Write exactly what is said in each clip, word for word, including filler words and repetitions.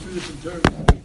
two different terms.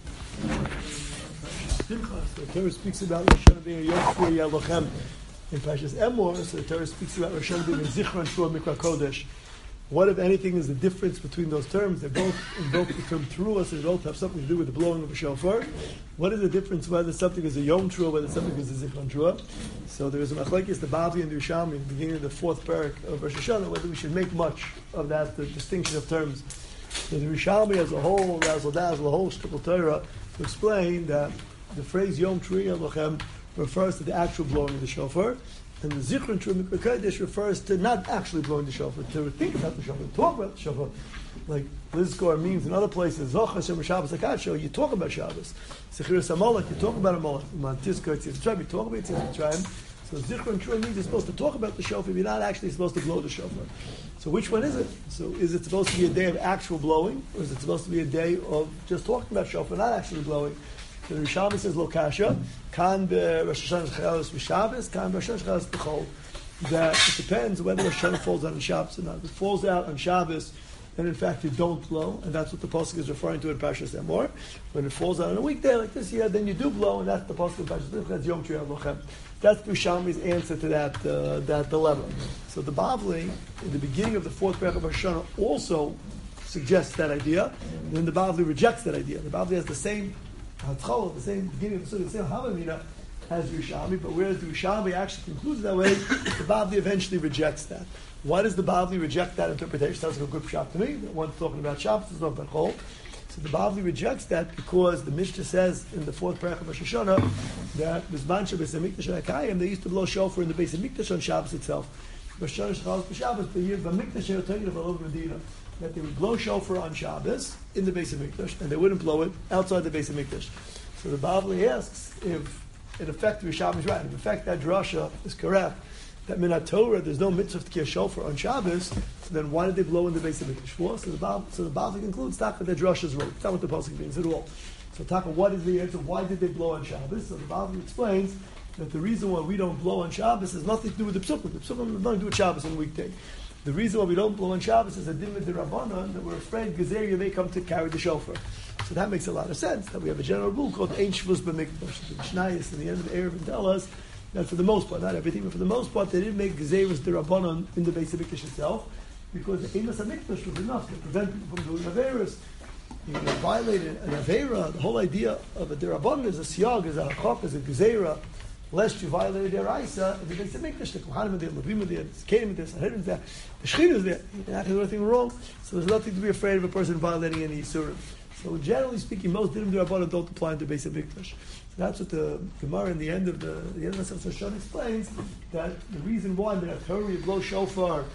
Pinchas, the Torah speaks about Rosh Hashanah being a Yom Trua Yalochem in Parshas Emor, so the Torah speaks about Rosh Hashanah being a Zichron Trua Mikra Kodesh. What, if anything, is the difference between those terms? They both invoke the term Trua, so they both have something to do with the blowing of a shofar. What is the difference whether something is a Yom Trua, whether something is a Zichron Trua? So there is a machlekes, the Bavli and the Yerushalmi, in the beginning of the fourth parak of Rosh Hashanah, whether we should make much of that, the distinction of terms. So the Yerushalmi as a whole, Razzle Dazzle, the whole Shtickle Torah, to explain that the phrase Yom Trua Yalochem refers to the actual blowing of the shofar, and the Zichron Trua Mikra Kodesh refers to not actually blowing the shofar, to think about the shofar, talk about the shofar. Like Lizkor means in other places, Zoch Hashem Shabbos Akadsho, you talk about Shabbos. Sechiras HaMolech, you talk about a Molech. Mantiska, Tzitz Mitzrayim, you talk about Tzitz Mitzrayim. So Zichron Trua means you're supposed to talk about the shofar, you're not actually supposed to blow the shofar. So which one is it? So is it supposed to be a day of actual blowing, or is it supposed to be a day of just talking about shofar, not actually blowing? So the Rishalmi says, Lo Kasha, Kan be Rosh Hashanah Chelas B'Shabbos, Kan be Rosh Hashanah Chelas B'Chol. That it depends whether Rosh Hashanah falls out on Shabbos or not. If it falls out on Shabbos, then in fact you don't blow, and that's what the pasuk is referring to in Parshas Emor. When it falls out on a weekday like this year, then you do blow, and that's the pasuk in Parshas Emor. That's Yom Trua Yalochem. That's Rishalmi's answer to that uh, that dilemma. So the Bavli, in the beginning of the fourth parak of Rosh Hashanah, also suggests that idea, and then the Bavli rejects that idea. The Bavli has the same Hatchol, the same beginning of the the same Havamina as Yerushalmi, but whereas the Yerushalmi actually concludes that way, the Bavli eventually rejects that. Why does the Bavli reject that interpretation? Sounds like a good shot to me. One's talking about Shabbos, it's not about Chol. So the Bavli rejects that because the Mishnah says in the fourth parak of Rosh Hashanah that Bizman Shabbos and Mikdash Hakayim, they used to blow shofar in the base of Mikdash on Shabbos itself. Rosh Hashanah Shabbos B'Shabbos, but here the Mikdash are telling you of all over Medina that they would blow shofar on Shabbos in the base of Mikdash, and they wouldn't blow it outside the base of Mikdash. So the Bavli asks if, in effect, Rishalmi is right. If in effect that drasha is correct, that Minat Torah, there's no mitzvah to kill shofar on Shabbos, so then why did they blow in the base of Mikdash for? So the Bavli, so the Bavli concludes, Taka, that drasha is right. That's not what the pasuk means at all. So Taka, what is the answer? Why did they blow on Shabbos? So the Bavli explains that the reason why we don't blow on Shabbos has nothing to do with the psukim. The psukim has nothing to do with Shabbos on a weekday. The reason why we don't blow on Shabbos is a din with the Rabbanan, that we're afraid Gezeria may come to carry the shofar. So that makes a lot of sense, that we have a general rule called Ein Shvus B'Mikdash. The Mishnayos in the end of the Erev tell us that for the most part, not everything, but for the most part, they didn't make Gezeris the Rabbanan in the base of Mikdash itself, because the Eimas HaMikdash was enough to prevent people from doing Averis. You know, violated an Avera, the whole idea of a Derabbanan is a Siyag, is a Hakok, is a Gezerah, lest you violated their Isa, and the base of Mikdash, the Kohanim are there, the Levim are there, the Kedim are there, the Sanhedrin is there, the Shechina is there, you're not going to do anything wrong, so there's nothing to be afraid of a person violating any Yisurim. So generally speaking, most Dinim Derabbanan don't apply in the base of Mikdash. So that's what the Gemara in the end of the, the end of the Seshon explains, that the reason why in the Torah you blow shofar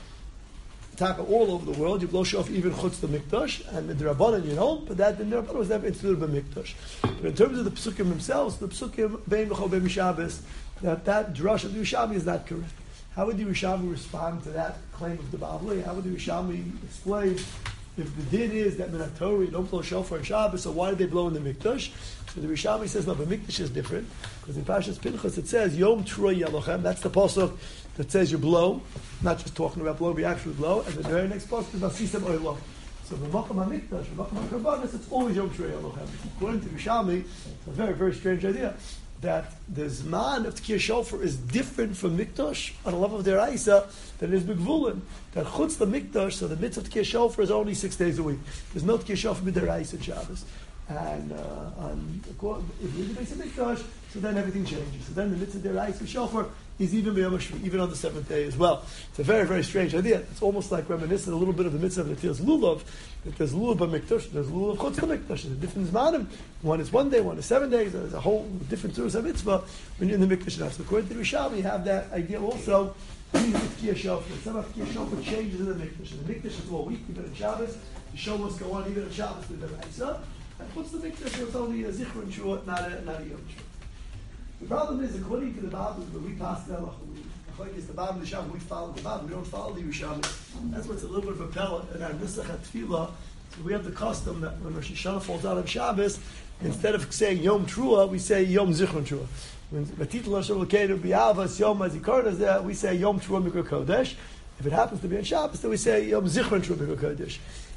taka all over the world, you blow shofar even chutz the Mikdash, and the Derabbanan you don't, but that the Derabbanan was never instituted by Mikdash. But in terms of the Pesukim themselves, the Pesukim, Bein B'chol Bein Shabbos, that that drush of the Yerushalmi is not correct. How would the Yerushalmi respond to that claim of the Bavli? How would the Yerushalmi explain if the din is that Minat Torah you don't blow shofar on Shabbos, so why did they blow in the Mikdash? So the Yerushalmi says, no, but Mikdash is different, because in Parshas Pinchas it says, Yom Trua Yalochem, that's the pasuk that says you blow, not just talking about blow, but you actually blow, and the very next pasuk is Vasisem Oilo. So the Makam HaMikdash, the Makam HaKarbanis, it's always Yom Trua Yalochem. According to Yerushalmi, it's a very, very strange idea, that the Zman of Tkiyah Shofar is different from Mikdash on a level of their Isa than it is B'Gvulin. That Chutz the Mikdash, so the mitzvah of Tkiyah Shofar is only six days a week. There's no Tkiyah Shofar b'der Isa in Shabbos. And uh, on, if you read the base of Mikdash, so then everything changes. So then the mitzvah der Isa Shofar is even B'Yom HaShvi, even on the seventh day as well. It's a very, very strange idea. It's almost like reminiscent a little bit of the mitzvah that there's Lulav, that there's Lulav b'Mikdash, there's Lulav Chutz b'Mikdash. There's a different Zmanim. One is one day, one is seven days. There's a whole different Tzuras HaMitzvah when you're in the Mikdash now. So according to the Rishalmi, you have that idea also. Even with Tkiyah Shofar, some of Tkiyah Shofar changes in the Mikdash. In the Mikdash is all week, even on Shabbos. The show must go on even on Shabbos with the Isa. And what's the Mikdash? It's only a Zichron Shua, not a, not a Yom Shua. The problem is, according to the Bible, that we pass the Halacha, like it's the Bible, the Shabbos, we follow the Bible, we don't follow the Yerushalmi. That's what's a little bit of a pellet in our Nusach HaTfilah. So we have the custom that when Rosh Hashanah falls out on Shabbos, instead of saying Yom Trua, we say Yom Zichron Trua. When Batitul Hashem L'Keinu B'Yavas Yom Hazikaron is there, we say Yom Trua Mikra Kodesh. If it happens to be on Shabbos, then we say Yom Zichron Trua Mikra Kodesh.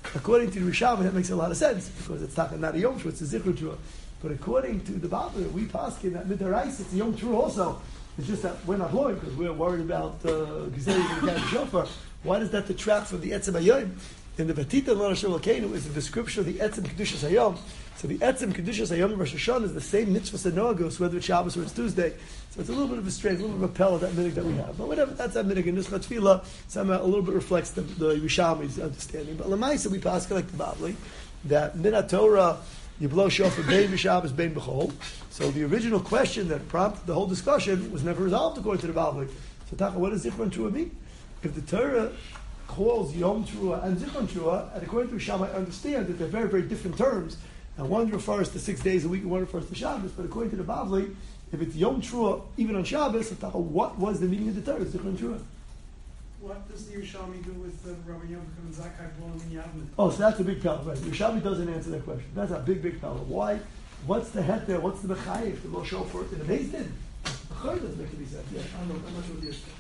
According to the Rishonim, that makes a lot of sense because it's not, not a Yom Trua, it's a Zichron Trua. But according to the Bible, we paskin that Midarais, it's a Yom Trua also. It's just that we're not blowing because we're worried about Gizeri and the Shofar. Why does that detract from the Etzem Hayom? In the Vatita Lo Hashem Elokeinu is a description of the Etzem Kedushas Hayom. So the Etzem Kedushas Hayom of Rosh Hashanah is the same mitzvah Senogos, whether it's Shabbos or it's Tuesday. So it's a little bit of a strain, a little bit of a pell of that minhag that we have. But whatever, that's that minhag. And this Tefillah somehow a little bit reflects the, the Yerushalmi's understanding. But Lamaisa, we pass like the Bavli, that Minat Torah, you blow shofar bein b'Shabbos bein b'chol. So the original question that prompted the whole discussion was never resolved according to the Bavli. So Taka, what does Zichron Trua mean? If the Torah calls Yom Trua and Zichron Trua, and according to Shammai, I understand that they're very, very different terms, and one refers to six days a week and one refers to Shabbos, but according to the Bavli, if it's Yom Trua, even on Shabbos, so Taka, what was the meaning of the Torah, Zichron Trua? What does the Yerushalmi do with the Rabbi Yom Kippur and Zakai blowing in Yavne? Oh, so that's a big pella, right? Yerushalmi doesn't answer that question. That's a big, big pella. Why? What's the het there? What's the bechayif? The blow shofar in the base din? The chayr doesn't make any sense. Yeah, I'm not, I'm not sure what the answer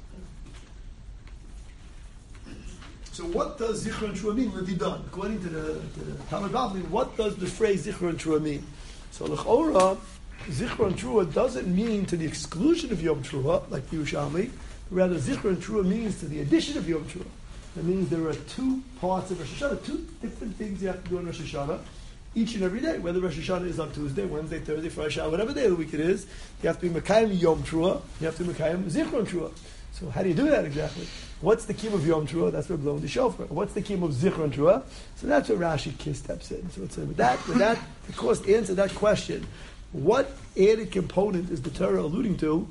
is. So what does Zichron Trua mean? What have you done? According to the, to the Talmud Bavli, what does the phrase Zichron Trua mean? So l'chora, Zichron Trua doesn't mean to the exclusion of Yom Trua, like the Yerushalmi. Rather, Zichron Trua means to the addition of Yom Trua. That means there are two parts of Rosh Hashanah, two different things you have to do on Rosh Hashanah, each and every day. Whether Rosh Hashanah is on Tuesday, Wednesday, Thursday, Friday, whatever day of the week it is, you have to be Mekayim Yom Trua, you have to be Mekayim Zichron Trua. So how do you do that exactly? What's the kiyum of Yom Trua? That's where we're blowing the shofar. What's the kiyum of Zichron Trua? So that's where Rashi Kiss steps in. So it's, with that, with that, of course, to answer that question, what added component is the Torah alluding to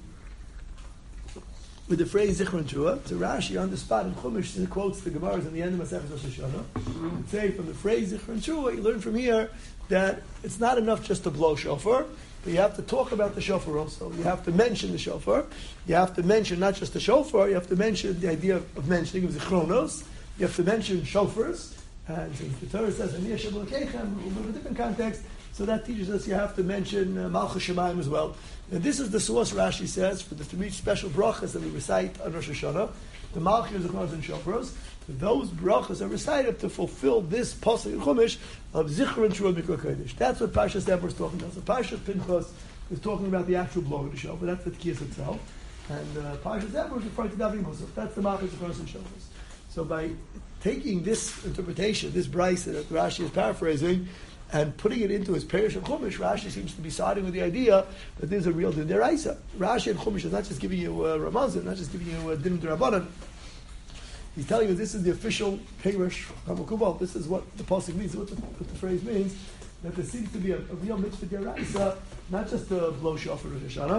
with the phrase Zichron Trua? So Rashi on the spot in Chumash quotes the Gemaras in the end of Masechus Rosh Hashanah. And say from the phrase Zichron Trua, you learn from here that it's not enough just to blow shofar, but you have to talk about the shofar also. You have to mention the shofar. You have to mention not just the shofar, you have to mention the idea of, of mentioning of Zichronos. You have to mention shofars. And since the Torah says, Ani Hashem Elokeichem, we'll move a different context. So that teaches us you have to mention uh, Malchus Shemayim as well. And this is the source Rashi says for the three special brachas that we recite on Rosh Hashanah, the Malchus, Zichronos, and Shofros. Those brachas are recited to fulfill this pasuk in Chumash of Zichron Trua Mikra Kodesh. That's what Parshas Eber is talking about. So Parshas Pinchas is talking about the actual blowing of the shofar. That's the Tkiyas itself. And uh, Parshas Eber is referring to Davi Musaf. That's the Malchus, Zichronos, and Shofros. So by taking this interpretation, this brayso that Rashi is paraphrasing, and putting it into his Perush and Chumash, Rashi seems to be siding with the idea that there's a real din deraisa. Rashi and Chumash is not just giving you a Ramazan, not just giving you a din derabanan. He's telling you this is the official Perush Hamakubal. This is what the pasuk means, what the, what the phrase means. That there seems to be a, a real mitzvah deraisa, not just to blow shofar Rosh Hashanah,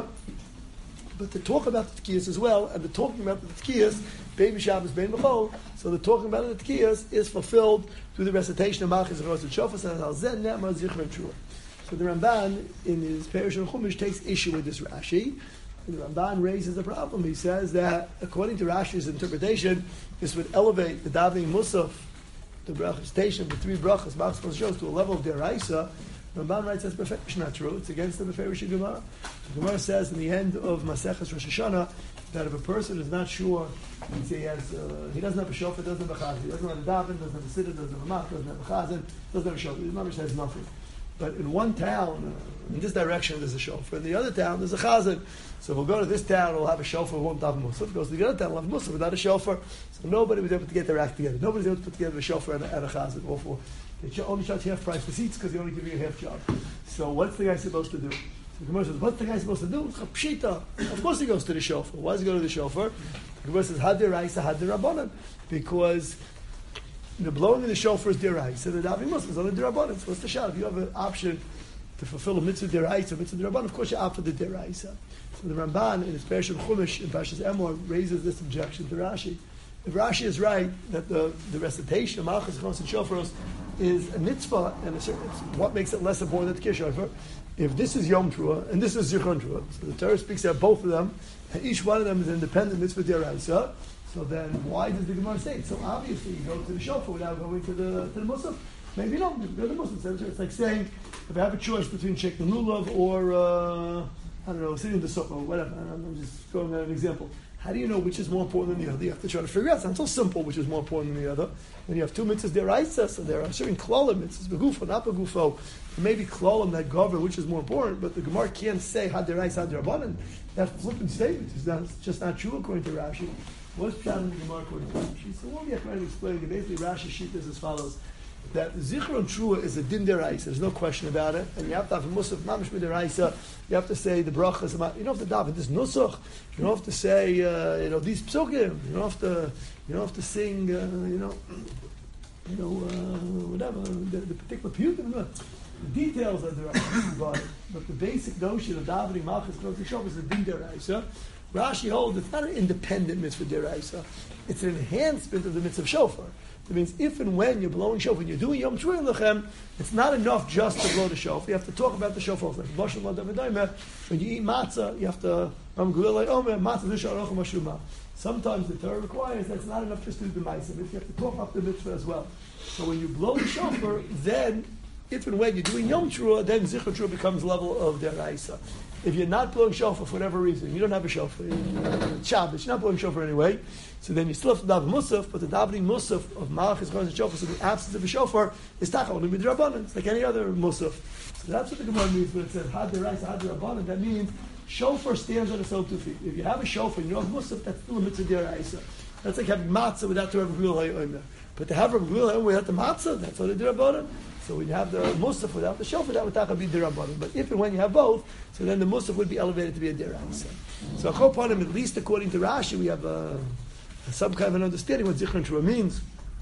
but to talk about the Tkiyas as well, and the talking about the Tkiyas, Bein Shabbos, Bein B'chol, so the talking about the Tkiyas is fulfilled through the recitation of Malchus, Zichronos, and Shofar, and Al Zen Ne'amar Zichron Trua. So the Ramban, in his Perush and Chumash, takes issue with this Rashi, and the Ramban raises a problem. He says that, according to Rashi's interpretation, this would elevate the davening Musaf, the recitation of the three brachas, Malchus, Shofar, to a level of Deraisa. Ramban writes that's perfection not true. It's against the Meferish Gemara. The Gemara says in the end of Maseches Rosh Hashanah that if a person is not sure, he, he has uh, he doesn't have a shofar, doesn't have a chazan, he doesn't have a daven, doesn't have a siddur, doesn't have a mak, doesn't have a chazan, doesn't have a shofar. His mother says nothing. But in one town, uh, in this direction there's a shofar. In the other town there's a chazan. So if we'll go to this town, we'll have a shofar, won't daven musaf. Goes to the other town, we'll have musaf without a shofar. So nobody was able to get their act together. Nobody's able to put together a shofar and a, and a chazan. All for They only charge half price for seats because they only give you a half job. So what's the guy supposed to do? So the Gemara says, what's the guy supposed to do? Pshita. Of course he goes to the shofar. Why does he go to the shofar? The Gemara says, had deraisa, had derabanan. Because the blowing of the shofar is deraisa, the davening musaf is only derabanan. So what's the shot? If you have an option to fulfill a mitzvah deraisa, a mitzvah derabanan, of course you opt for the deraisa. So the Ramban, in his Perush and Chumash, in Parshas Emor, raises this objection to Rashi. If Rashi is right that the, the recitation of Malchus, Zichronos, and Shofros is a mitzvah, and a certain, what makes it less important than the Tkiyas shofar? If this is Yom Trua and this is Zichron Trua, so the Torah speaks about both of them, and each one of them is an independent mitzvah deraisa. So then, why does the Gemara say it? So obviously, you go to the shofar without going to the to the musaf. Maybe you don't. Go to the musaf. It's like saying, if I have a choice between Sheikh Lulav or uh, I don't know, sitting in the sukkah or whatever. I'm just throwing out an example. How do you know which is more important than the other? You have to try to figure out. It's not so simple which is more important than the other. When you have two mitzvahs deraisa, so there are certain klolim, mitzvahs begufo, not begufo. Maybe klolim that govern which is more important, but the Gemara can't say had deraisa, had derabanan. That flippant statement is not, it's just not true according to Rashi. What's pshat in the Gemara according to Rashi? So what we are trying to explain, basically Rashi sheet is as follows. That Zichron Trua is a din deraisa. There's no question about it. And you have to have a musaf mamish deraisa. You have to say the brachas. You don't have to daven this nusach. You don't have to say uh, you know these psukim. You don't have to you don't have to sing uh, you know you know uh, whatever the, the particular piyutim. The details are there, but but the basic notion of davening malchus k'nos is a din deraisa. Rashi holds it's not an independent mitzvah deraisa. It's an enhancement of the mitzvah shofar. That means if and when you're blowing shofar, when you're doing Yom Teruah Lechem, it's not enough just to blow the shofar. You have to talk about the shofar. Like when you eat matzah, you have to sometimes the Torah requires that's not enough just to do the ma'aseh. You have to talk up the mitzvah as well. So when you blow the shofar, then if and when you're doing Yom Teruah, then Zichron Teruah becomes level of deraisa. If you're not blowing shofar for whatever reason, you don't have a shofar, you're Shabbos, you're not blowing shofar anyway, so then you still have to daven musaf, but the davening musaf of malachas k'nos and shofar, so the absence of a shofar, is tachal midrabanan. It's like any other musaf. So that's what the Gemara means when it says had deraisa, had derabanan. That means shofar stands on its own two feet. If you have a shofar and you don't have musaf, that's still a mitzvah deraisa. That's like having matzah without the Rebbe Gvil. But to have Rebbe Gvil without the matzah, that's what the derabanan. So when you have the musaf without the shofar, that would taka be derabanan. But if and when you have both, so then the musaf would be elevated to be a deraisa. So achopanim, at least according to Rashi, we have a, a, some kind of an understanding what Zichron Teruah means.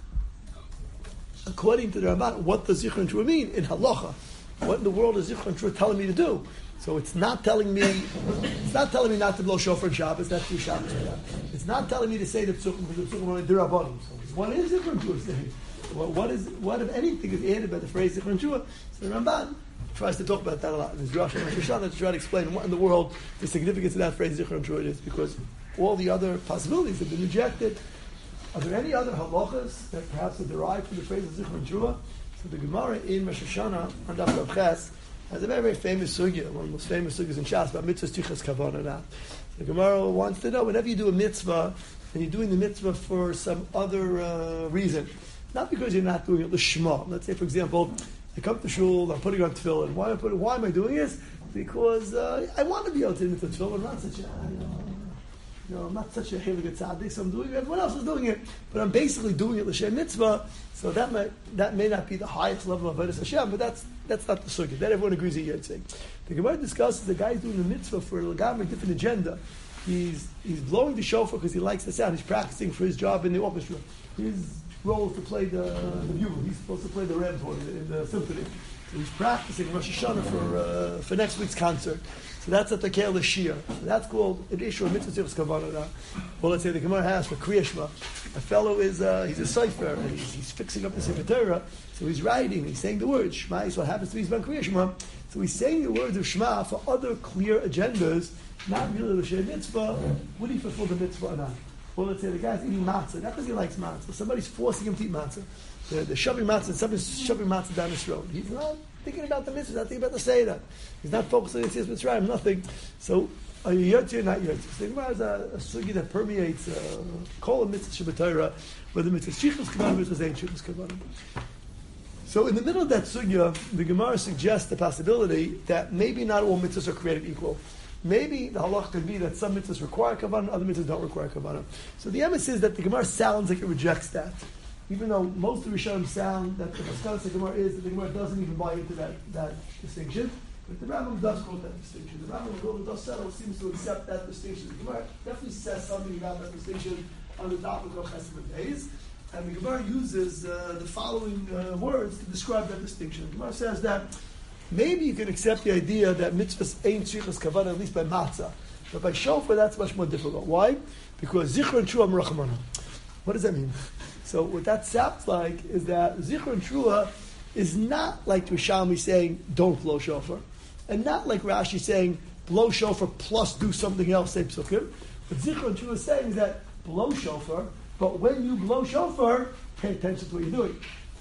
According to the Ramban, what does Zichron Teruah mean in halacha? What in the world is Zichron Teruah telling me to do? So it's not telling me, it's not telling me not to blow shofar and Shabbos. That's two Shabbos for that. It's not telling me to say the psukim because the psukim are derabanan. So what is Zichron Teruah saying? Well, what is what if anything is added by the phrase Zichron Teruah? So the Ramban tries to talk about that a lot in his Rosh Hashanah to try to explain what in the world the significance of that phrase Zichron Teruah is, because all the other possibilities have been rejected. Are there any other halachas that perhaps are derived from the phrase of Zichron Teruah? So the Gemara in Rosh Hashanah on Daf Rav Ches has a very very famous sugya, one of the most famous sugyas in Shas about mitzvahs tichas kavanah. The Gemara wants to know whenever you do a mitzvah and you're doing the mitzvah for some other uh, reason. Not because you're not doing it l'shma. Let's say, for example, I come to shul, I'm putting on tefillin. Why am I, putting, why am I doing this? Because uh, I want to be able to do the tefillin. I'm not such a, you know, you know, I'm not such a heilig tzaddik, so I'm doing it. Everyone else is doing it, but I'm basically doing it l'shem mitzvah. So that may that may not be the highest level of avodas Hashem, but that's that's not the sukkah. That everyone agrees that you're saying. The Gemara discusses the guy's doing the mitzvah for a legamri different agenda. He's he's blowing the shofar because he likes the sound. He's practicing for his job in the orchestra. His role is to play the, the bugle. He's supposed to play the ram horn in the symphony. So he's practicing Rosh Hashanah for uh, for next week's concert. So that's at the Keil Shir. So that's called an issue of mitzvah tzivus kavanah. Well, let's say the Gemara has for Kriya Shema. A fellow is uh, he's a cipher and he's, he's fixing up the Sefer Torah. So he's writing. He's saying the words Shema is what happens to his ban Kriya Shema. So he's saying the words of Shema for other clear agendas, not really the Shem mitzvah. Would he fulfill the mitzvah or not? Well, let's say the guy's eating matzah, not because he likes matzah. Somebody's forcing him to eat matzah. They're, they're shoving matzah, and somebody's shoving matzah down his throat. He's not thinking about the mitzvah, he's not thinking about the Seder. He's not focusing on his mitzvah, nothing. So, are you yotzi or not yotzi? So the Gemara is a, a sugi that permeates kol uh, mitzvah Shabbat Torah, whether mitzvah shichus kavanah, mitzvah zayin shichus kavanah. So, in the middle of that sugya, the Gemara suggests the possibility that maybe not all mitzvahs are created equal. Maybe the halach could be that some mitzvahs require kavanah, other mitzvahs don't require kavanah. So the emes is that the Gemara sounds like it rejects that. Even though most of the Rishonim sound that the Maskanas of the Gemara is that the Gemara doesn't even buy into that, that distinction. But the Rambam does quote that distinction. The Rambam, although it does settle, seems to accept that distinction. The Gemara definitely says something about that distinction on the topic of Chesed days. And the Gemara uses uh, the following uh, words to describe that distinction. The Gemara says that maybe you can accept the idea that mitzvahs ain't shichas kavanah, at least by matzah. But by shofar, that's much more difficult. Why? Because zichron truah merachamana. What does that mean? So what that sounds like is that zichron truah is not like Rishalmi saying, don't blow shofar. And not like Rashi saying, blow shofar plus do something else, say psukim. What zichron truah is saying is that blow shofar, but when you blow shofar, pay attention to what you're doing.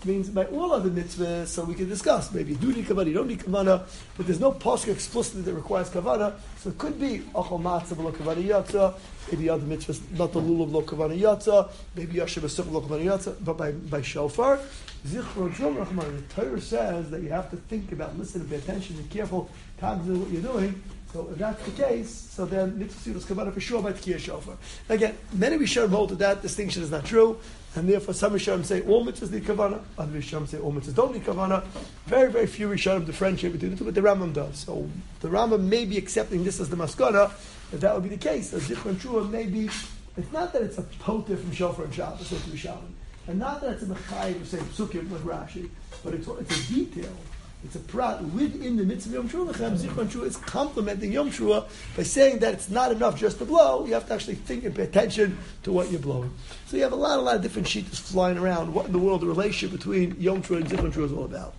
means by all other mitzvahs, so we can discuss. Maybe you do need kavanah, you don't need kavanah, but there's no pasuk explicitly that requires kavanah. So it could be achol matzah v'lo kavanah yatsa, maybe other mitzvahs not the lulav lo kavanah yatsa, maybe yashav v'such lo kavanah yatsa. But by by shofar, zichron shom rachman. The Torah says that you have to think about, listen, and pay attention, be careful, cognizant of what you're doing. So if that's the case, so then mitzvah sudas kavanah for sure by tkiyah shofar. Again, many Rishonim hold that that distinction is not true, and therefore some Rishonim say all mitzvahs need kavanah, other Rishonim say all mitzvahs don't need kavanah. Very, very few Rishonim differentiate between the two, but the Rambam does. So the Rambam may be accepting this as the maskana, if that would be the case. So zichron shua may be, it's not that it's a poter from shofar and Shabbos or to Shalom, and not that it's a mechayim of saying psukim like Rashi, but it's, it's a detail. It's a prat within the mitzvah Yom Teruah. Zichron Teruah is complementing Yom Teruah by saying that it's not enough just to blow. You have to actually think and pay attention to what you're blowing. So you have a lot, a lot of different sheets flying around. What in the world the relationship between Yom Teruah and Zichron Teruah is all about?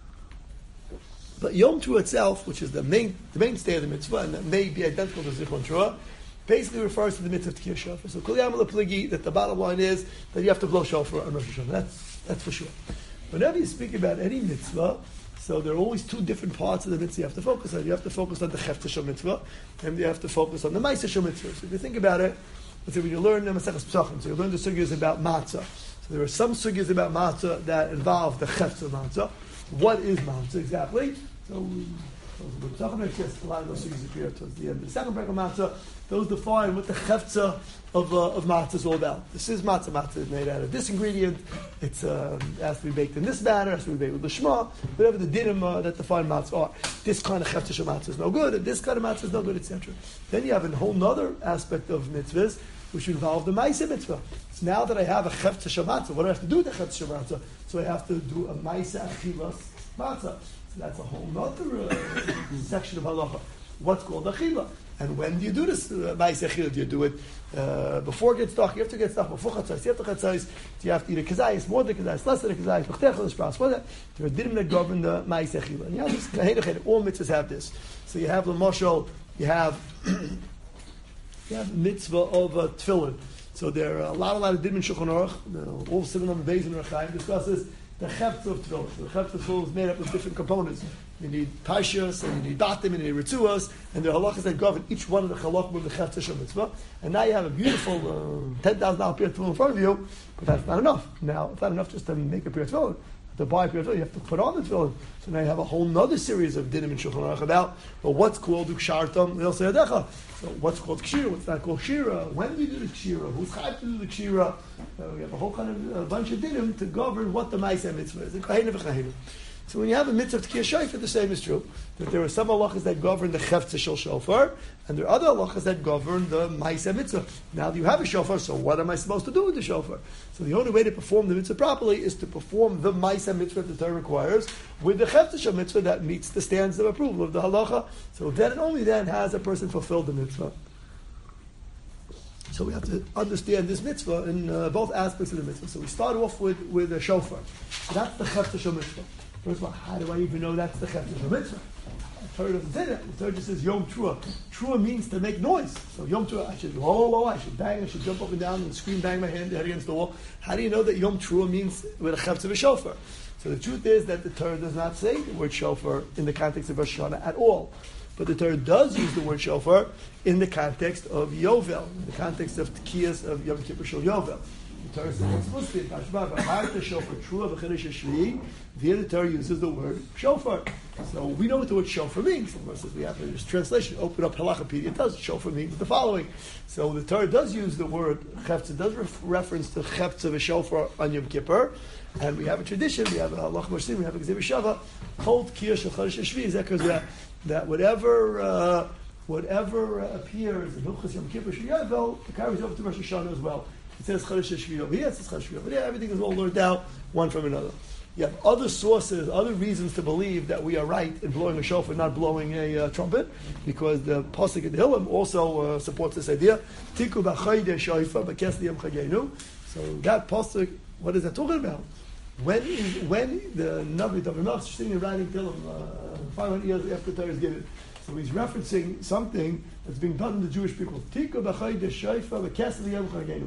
But Yom Teruah itself, which is the main, the mainstay of the mitzvah, and that may be identical to Zichron Teruah, basically refers to the mitzvah of Tkiyah Shofar. So Kol Yamel Pligi, that the bottom line is that you have to blow shofar on Rosh Hashanah. That's that's for sure. Whenever you speak about any mitzvah, so there are always two different parts of the mitzvah you have to focus on. You have to focus on the Chefta Shel Mitzvah, and you have to focus on the Ma'aseh Shel Mitzvah. So if you think about it, let's say when you learn the Maseches Pesachim, so you learn the sugyas about matzah. So there are some sugyas about matzah that involve the Chefta matzah. What is matzah exactly? So a lot of those sugyas appear towards the end of the second break of matzah. Those define what the Chefta of, uh, of matzah is all about. This is matzah. Matzah is made out of this ingredient. It's um, it has to be baked in this manner. It has to be baked with the shema. Whatever the dinim uh, that define matzah are. This kind of chefta shel matzah is no good, and this kind of matzah is no good, et cetera. Then you have a whole other aspect of mitzvahs which involve the ma'aseh mitzvah. So now that I have a chefta shel matzah, what do I have to do with the chefta shel matzah? So I have to do a ma'aseh achilas matzah. So that's a whole other uh, section of halacha. What's called achila? And when do you do this uh, ma'aseh achila? Do you do it uh, before it gets dark? You have to get stuff before chatzais. You have to chatzais. Do you have to eat a kazayis, more than a kazayis, less than a kazayis? B'chtechel the sprouts. What? There are dinim that govern the ma'aseh achila. And you have this. All mitzvahs have this. So you have the mashal. You have you have mitzvah of uh, tefillin. So there are a lot, a lot of dinim in Shulchan Aruch. All seven of the days in Rechaim discusses the chefta of tefillin. So the chefta of tefillin is made up of different components. You need paishas, and you need datim, and you need ritzuas, and there are halachas that govern each one of the halachim of the chefta shel mitzvah. And now you have a beautiful uh, ten thousand dollar pair of tefillin in front of you, but that's not enough. Now, it's not enough just to make a pair of tefillin. To buy a pair of tefillin, you have to put on the tefillin. So now you have a whole other series of dinim in Shulchan Aruch about, well, what's called ukshartam l'ilsei yadecha. So what's called kshira, what's not called kshira, when do you do the kshira, who's chayv to do the kshira. Uh, we have a whole kind of a bunch of dinim to govern what the ma'aseh mitzvah is. And kahina v'chahina. So when you have a mitzvah of tkiyah shofar, the same is true. That there are some halachas that govern the chefta shel shofar, and there are other halachas that govern the ma'aseh mitzvah. Now that you have a shofar, so what am I supposed to do with the shofar? So the only way to perform the mitzvah properly is to perform the ma'aseh mitzvah that the Torah requires with the chefta shel mitzvah that meets the standards of approval of the halacha. So then and only then has a person fulfilled the mitzvah. So we have to understand this mitzvah in uh, both aspects of the mitzvah. So we start off with, with a shofar. So that's the chefta shel mitzvah. First of all, how do I even know that's the chefta shel mitzvah? The Torah doesn't say that. The Torah just says Yom Teruah. Teruah means to make noise. So Yom Teruah, I should go, oh, oh, I should bang, I should jump up and down and scream, bang my hand, head against the wall. How do you know that Yom Teruah means with a chefta of a shofar? So the truth is that the Torah does not say the word shofar in the context of Rosh Hashanah at all. But the Torah does use the word shofar in the context of Yovel, in the context of Tkiyas of Yom Kippur Shel Yovel. The Torah says explicitly, "V'harta shofar trua v'chedesh hashvi'i." There, the Torah uses the word shofar. So we know what the word shofar means. Of course, if we have this translation, open up Halachapedia, it does. Shofar means the following. So the Torah does use the word chefta, does ref- reference to chefta of a shofar on Yom Kippur, and we have a tradition. We have a halach mashlim. We have a gzeir shava. Called kiyah shel chodesh hashvi'i. That that whatever uh, whatever uh, appears in Hilchos Yom Kippur Shel Yovel, it carries over to Rosh Hashanah as well. It says Chodesh Hashvi'i over here, it says Chodesh Hashvi'i over there. Everything is all learned out one from another. You have other sources, other reasons to believe that we are right in blowing a shofar, not blowing a uh, trumpet, because the pasuk in the Hillim also uh, supports this idea. Tiku b'chayde shofar b'kes liyam chagenu. So that pasuk, what is that talking about? When is, when the Navi David Melch is sitting and writing Tehillim uh, five hundred years after the Torah is given. So he's referencing something that's being done in the Jewish people. Tiku b'chayde shofar b'kes liyam chagenu.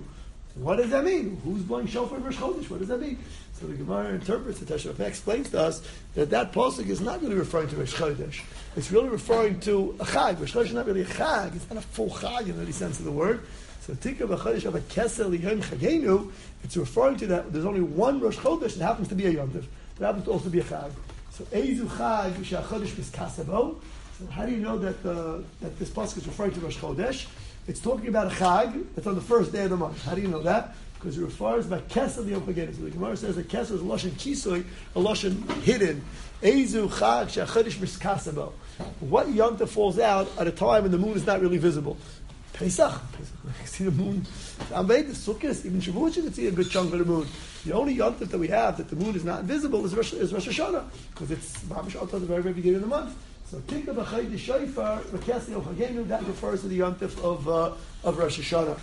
What does that mean? Who's blowing shofar in Rosh Chodesh? What does that mean? So the Gemara interprets, the Teshuvah explains to us that that pasuk is not really referring to Rosh Chodesh. It's really referring to a Chag. Rosh Chodesh is not really a Chag. It's not a full Chag in any sense of the word. So Tikka b'Chodesh of a Kesel Yom Chagenu, it's referring to that there's only one Rosh Chodesh that happens to be a Yom Tov. That happens to also be a Chag. So Eizu Chag She'achodesh Miskasabo. So how do you know that uh, that this pasuk is referring to Rosh Chodesh? It's talking about a Chag that's on the first day of the month. How do you know that? Because it refers by Kesel Yom Chagenu. So the Gemara says that Kesel is a Lashon Kisoy, a Lashon hidden. Eizu Chag She'achodesh Miskasabo. What Yom Tov falls out at a time when the moon is not really visible? Pesach. Pesach. See the moon. I'm the Sukkot, even Shavuot, you can see a good chunk of the moon. The only Yom Tov that we have that the moon is not visible is Rosh, is Rosh Hashanah, because it's Mamash Al the very, very beginning of the month. So Tikka b'Chodesh Shofar, V'Kesel Yom Chagenu, that refers to the Yom Tov of uh, of Rosh Hashanah.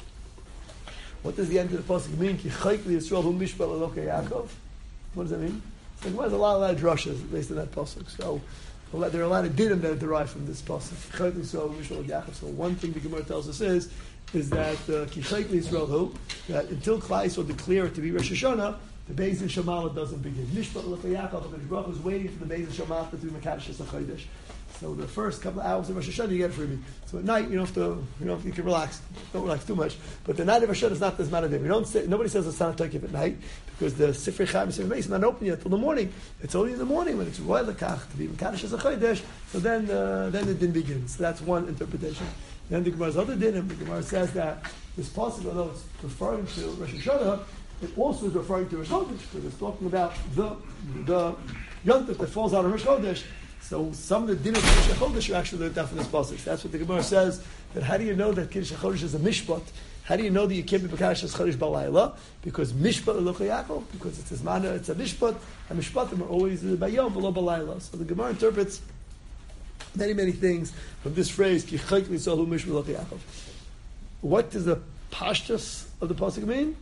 What does the end of the pasuk mean? Ki Chayk li Yisrael hu Mishpat Elokei Yaakov. What does that mean? So well, there's a lot, a lot of drushes based on that pasuk. So there are a lot of dinim that are derived from this pasuk. Chayk li Yisrael hu Mishpat Elokei Yaakov. So one thing the Gemara tells us is is that Ki Chayk li Yisrael hu, that until Klal Yisrael declare it to be Rosh Hashanah, the Beis Shemala doesn't begin. Mishpat Elokei Yaakov, and Baruch is waiting for the Beis Shemala to do Mekadosh HaChodesh. So the first couple of hours of Rosh Hashanah you get it for me. So at night you don't have to, you know, you can relax. Don't relax too much. But the night of Rosh Hashanah is not this amount of day. We don't say, nobody says it's not Tokif at night because the Sifrei Chaim and Sifrei Meis is not open yet till the morning. It's only in the morning when it's Roy Lekach to be Mekadosh HaChodesh. So then, uh, then the din begins. So that's one interpretation. Then the Gemara's other din, the Gemara says that it's possible, although it's referring to Rosh Hashanah, it also is referring to Rosh Chodesh because it's talking about the the Yom Tov that falls out of Rosh Chodesh. So some of the din of Kiddush HaChodesh are actually learned out from this pasuk. That's what the Gemara says. That how do you know that Kiddush HaChodesh is a mishpat? How do you know that you can't be Mekadosh HaChodesh b'layla? Because mishpat Elokei Yaakov, because it's his mana, it's a mishpat, and mishpatim are always bayom below b'layla. So the Gemara interprets many many things from this phrase Ki Chayk li Yisrael hu Mishpat Elokei Yaakov. What does the pashtus of the pasuk mean?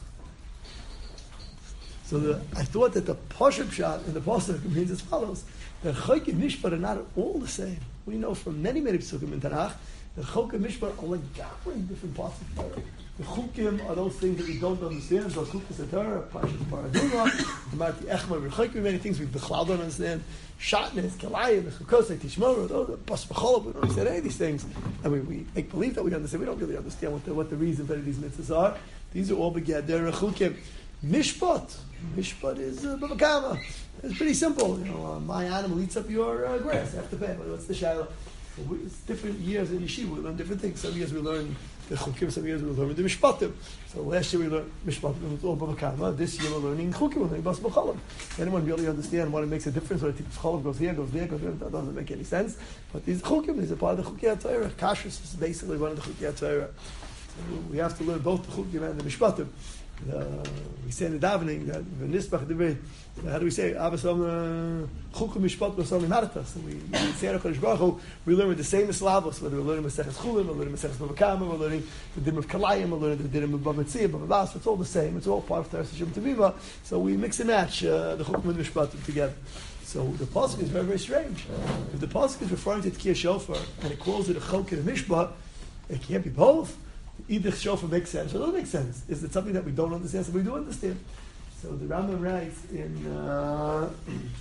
So the, I thought that the Pashup shot in the pasuk means as follows: that Chok and Mishpat are not all the same. We know from many many psukim in Tanakh that Chok and Mishpat are like different parts of Torah. The Chukim are those things that we don't understand. The Chukas of Torah, Pashas Paraduma, the Marti Echma, Rechokim, many things we Bechlau don't understand. Shatnes, Kelayim, Chukosei, Tishmor, those are Pas B'cholov, we don't understand any of these things. And we, we make believe that we understand. We don't really understand what the, what the reason for these mitzvahs are. These are all begad. They're Chukim. Mishpat. Mishpat is uh, Babakama. It's pretty simple. You know, uh, my animal eats up your uh, grass. I have to pay. What's the shaila? So we, it's different years in yeshiva. We learn different things. Some years we learn the chukim. Some years we learn the mishpatim. So last year we learned mishpatim. It's all Babakama. This year we're learning chukim. We're learning bas b'cholim. Anyone really understand what it makes a difference? When a cholim goes here, goes there, goes there? That doesn't make any sense. But these chukim is a part of the chukei Torah. Kashrus is basically one of the chukei Torah. So we have to learn both the chukim and the mishpatim. Uh, we say in the davening that the nisbach the how do we say Abasom Chukum Mishpat Basom Marta? So we say HaKadosh Baruch Hu, we learn with the same Slavos, whether we're learning Maseches Chulin, we're learning Maseches Babakama, we're learning the din of Kalayim, we're learning the din of Bavatzia, Bavavas. It's all the same. It's all part of Teres Hashem Teviva. So we mix and match uh, the Chukum and Mishpat together. So the pasuk is very very strange. If the pasuk is referring to Tkiyah Shofar and it calls it a Chok and a Mishpat, it can't be both. Either shofar makes sense or doesn't make sense. Is it something that we don't understand? So we do understand. So the Rambam writes in uh,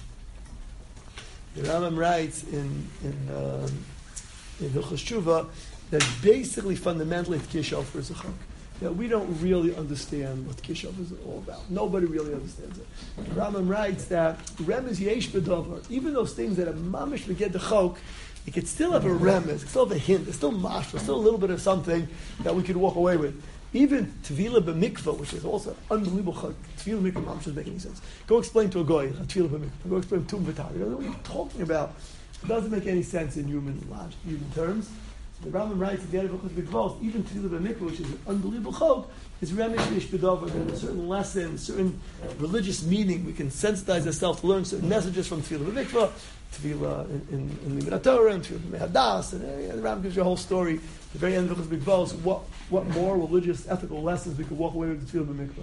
the Rambam writes in in uh, in Hilchos Tshuva that basically fundamentally Tkiyah Shofar is a chok. That we don't really understand what Tkiyah Shofar is all about. Nobody really understands it. The Rambam writes that Remez Yesh B'Davar, even those things that are mamish beged the chok, it could still have a remez, it could still have a hint, there's still mashma, still a little bit of something that we could walk away with. Even Tvila b'mikvah, which is also unbelievable chok. Tvila b'mikvah, mom doesn't make any sense. Go explain to a goy, Tvila b'mikvah. Go explain to Tum V'tar. You don't know what you're talking about. It doesn't make any sense in human logic, human terms. The Rambam writes at the end of Hilchos Mikvahos, even Tvila b'mikvah, which is an unbelievable chok, is remez yesh b'davar. There's a certain lesson, a certain religious meaning. We can sensitize ourselves to learn certain messages from Tvila b'mikvah. Tefillah in, in, in Limud Torah and Tefillah Mehadas, and uh, the Ram gives you a whole story. At the very end of the Mikvahs, what what more religious, ethical lessons we could walk away with the Tefillah B'mikvah.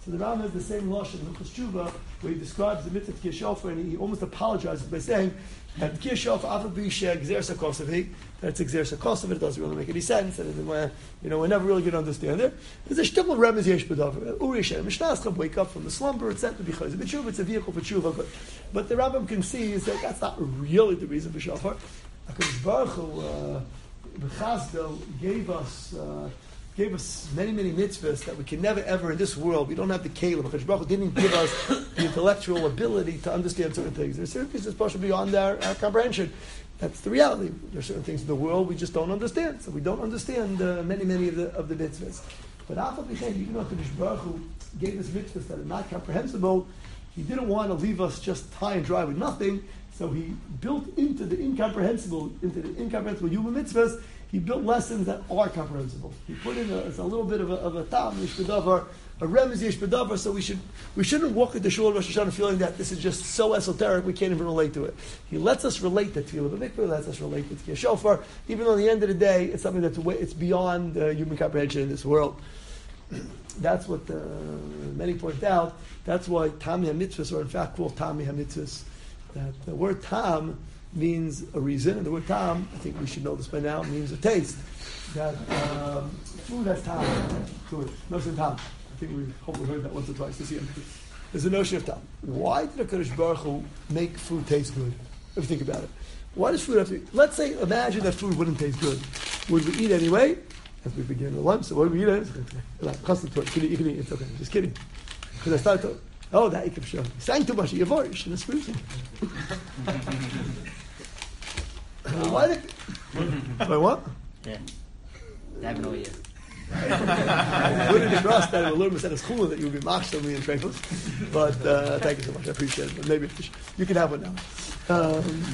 So the Rambam has the same lashon in Hilchos Tshuva, where he describes the mitzvah Tkiyah Shofar, and he almost apologizes by saying that Tkiyah Shofar after b'yisheh gzer sakosavi, that's gzer sakosavi. It doesn't really make any sense, and uh, you know we're never really going to understand it. There's a shtickle remez yesh b'davar. Uri Shem Mishnah wake up from the slumber. It's sent to be chayz. B'tshuva, it's a vehicle for tshuva. But, but the Rambam can see is that that's not really the reason for shofar. HaKadosh Baruch Hu, uh, B'chasdo gave us. Uh, gave us many, many mitzvahs that we can never, ever in this world, we don't have the kelim. HaKadosh Baruch Hu didn't give us the intellectual ability to understand certain things. There are certain things that's partially beyond our, our comprehension. That's the reality. There are certain things in the world we just don't understand. So we don't understand uh, many, many of the of the mitzvahs. But after even though HaKadosh Baruch Hu gave us mitzvahs that are not comprehensible, He didn't want to leave us just high and dry with nothing. So He built into the incomprehensible, into the incomprehensible human mitzvahs, He built lessons that are comprehensible. He put in a, it's a little bit of a, of a tam, yesh b'davar, a remez yesh b'davar, so we, should, we shouldn't walk at the shul of Rosh Hashanah feeling that this is just so esoteric we can't even relate to it. He lets us relate to Tefillah B'mikveh, lets us relate to Tkiyah Shofar, even though at the end of the day, it's something that's way, it's beyond uh, human comprehension in this world. That's what uh, many point out. That's why Tam HaMitzvahs are in fact called Tam HaMitzvahs. That the word Tam means a reason, and the word tam, I think we should know this by now, means a taste. That um, food has tam to it. Notion tam. I think we hopefully heard that once or twice this year. There's a notion of tam. Why did HaKadosh Baruch Hu make food taste good? If you think about it. Why does food have to be? Let's say, imagine that food wouldn't taste good. Would we eat anyway? As we begin the lunch, so what do we eat? It? You can eat, it's okay. Just kidding. Because I started to, oh, that ikam show. Sang too much, you're voish, and it's freezing. Why did? Wait, what? Yeah. I have no idea. I wouldn't trust that it will learn as cool that you would be machshel me and trifles. But uh, thank you so much. I appreciate it. But maybe you can have one now. Um,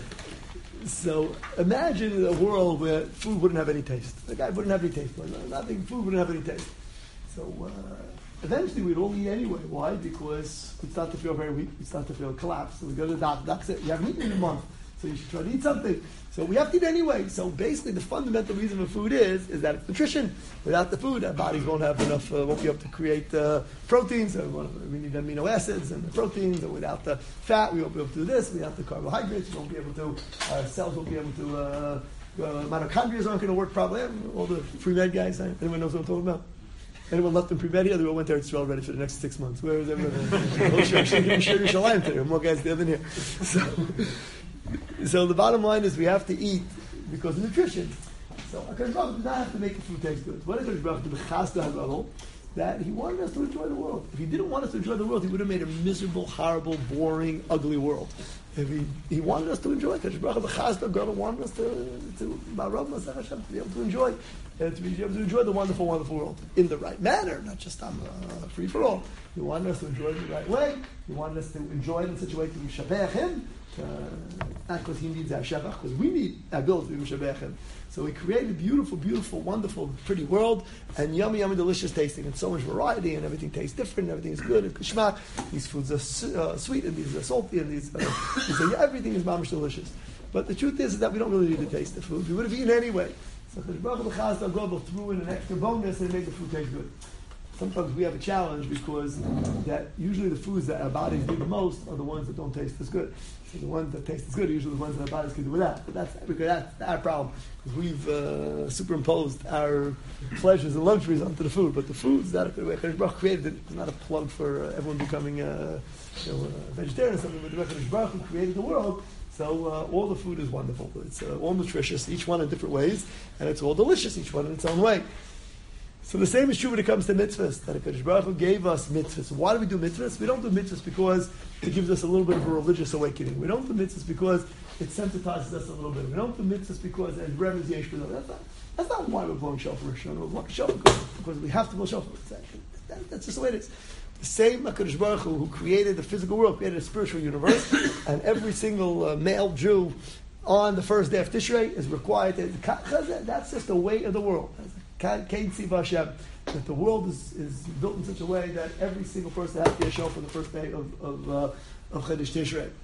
so imagine a world where food wouldn't have any taste. The guy wouldn't have any taste. Nothing. Food wouldn't have any taste. So uh, eventually we'd all eat anyway. Why? Because we'd start to feel very weak. We'd start to feel collapsed. So we go to the doctor. That's it. You haven't eaten in a month. So you should try to eat something. So we have to eat anyway. So basically the fundamental reason for food is, is that it's nutrition. Without the food, our bodies won't have enough, uh, won't be able to create uh, proteins. So we need amino acids and the proteins. And without the fat, we won't be able to do this. Without the carbohydrates, we won't be able to, our cells won't be able to, uh, uh, mitochondria aren't going to work properly. All the free med guys, anyone knows what I'm talking about? Anyone left in pre-med here? They all went there to Israel ready for the next six months. Where is everyone? There are more guys there than here. So, So the bottom line is we have to eat because of nutrition. So HaKadosh Baruch Hu does not have to make the food taste good. What HaKadosh Baruch Hu did that He wanted us to enjoy the world. If He didn't want us to enjoy the world, He would have made a miserable, horrible, boring, ugly world. If He, he wanted us to enjoy it, HaKadosh Baruch Hu wanted us to to, to be able to enjoy and to be able to enjoy the wonderful, wonderful world in the right manner, not just on uh, free for all. He wanted us to enjoy it in the right way. He wanted us to enjoy it in such a way to shabach Him. Uh, not because He needs our shabach, because we need our ability to shabach Him. So He created a beautiful, beautiful, wonderful, pretty world, and yummy, yummy, delicious tasting, and so much variety, and everything tastes different, and everything is good, and kishmak. These foods are su- uh, sweet, and these are salty, and these, uh, these are, everything is mamish delicious. But the truth is, is that we don't really need to taste the food. We would have eaten anyway. So the Baruch Hu Chazal Global threw in an extra bonus and made the food taste good. Sometimes we have a challenge because that usually the foods that our bodies need the most are the ones that don't taste as good. So the ones that taste as good are usually the ones that our bodies can do without. But that's because that's our problem. Because we've uh, superimposed our pleasures and luxuries onto the food. But the foods that HaKadosh Baruch Hu created, it's not a plug for uh, everyone becoming uh, you know, a vegetarian or something, but the HaKadosh Baruch Hu created the world. So uh, all the food is wonderful. It's uh, all nutritious, each one in different ways, and it's all delicious, each one in its own way. So the same is true when it comes to mitzvahs, that HaKadosh Baruch Hu gave us mitzvahs. Why do we do mitzvahs? We don't do mitzvahs because it gives us a little bit of a religious awakening. We don't do mitzvahs because it sensitizes us a little bit. We don't do mitzvahs because as Rebbe's Yesh B'Dov. That's not, that's not why we're blowing shofar. We're blowing shofar because we have to blow shofar. That, that, that's just the way it is. The same HaKadosh Baruch Hu, who created the physical world, created a spiritual universe, and every single uh, male Jew on the first day of Tishrei is required to, that's just the way of the world. That the world is, is built in such a way that every single person has to be a shofar for the first day of of, uh, of Chodesh Tishrei.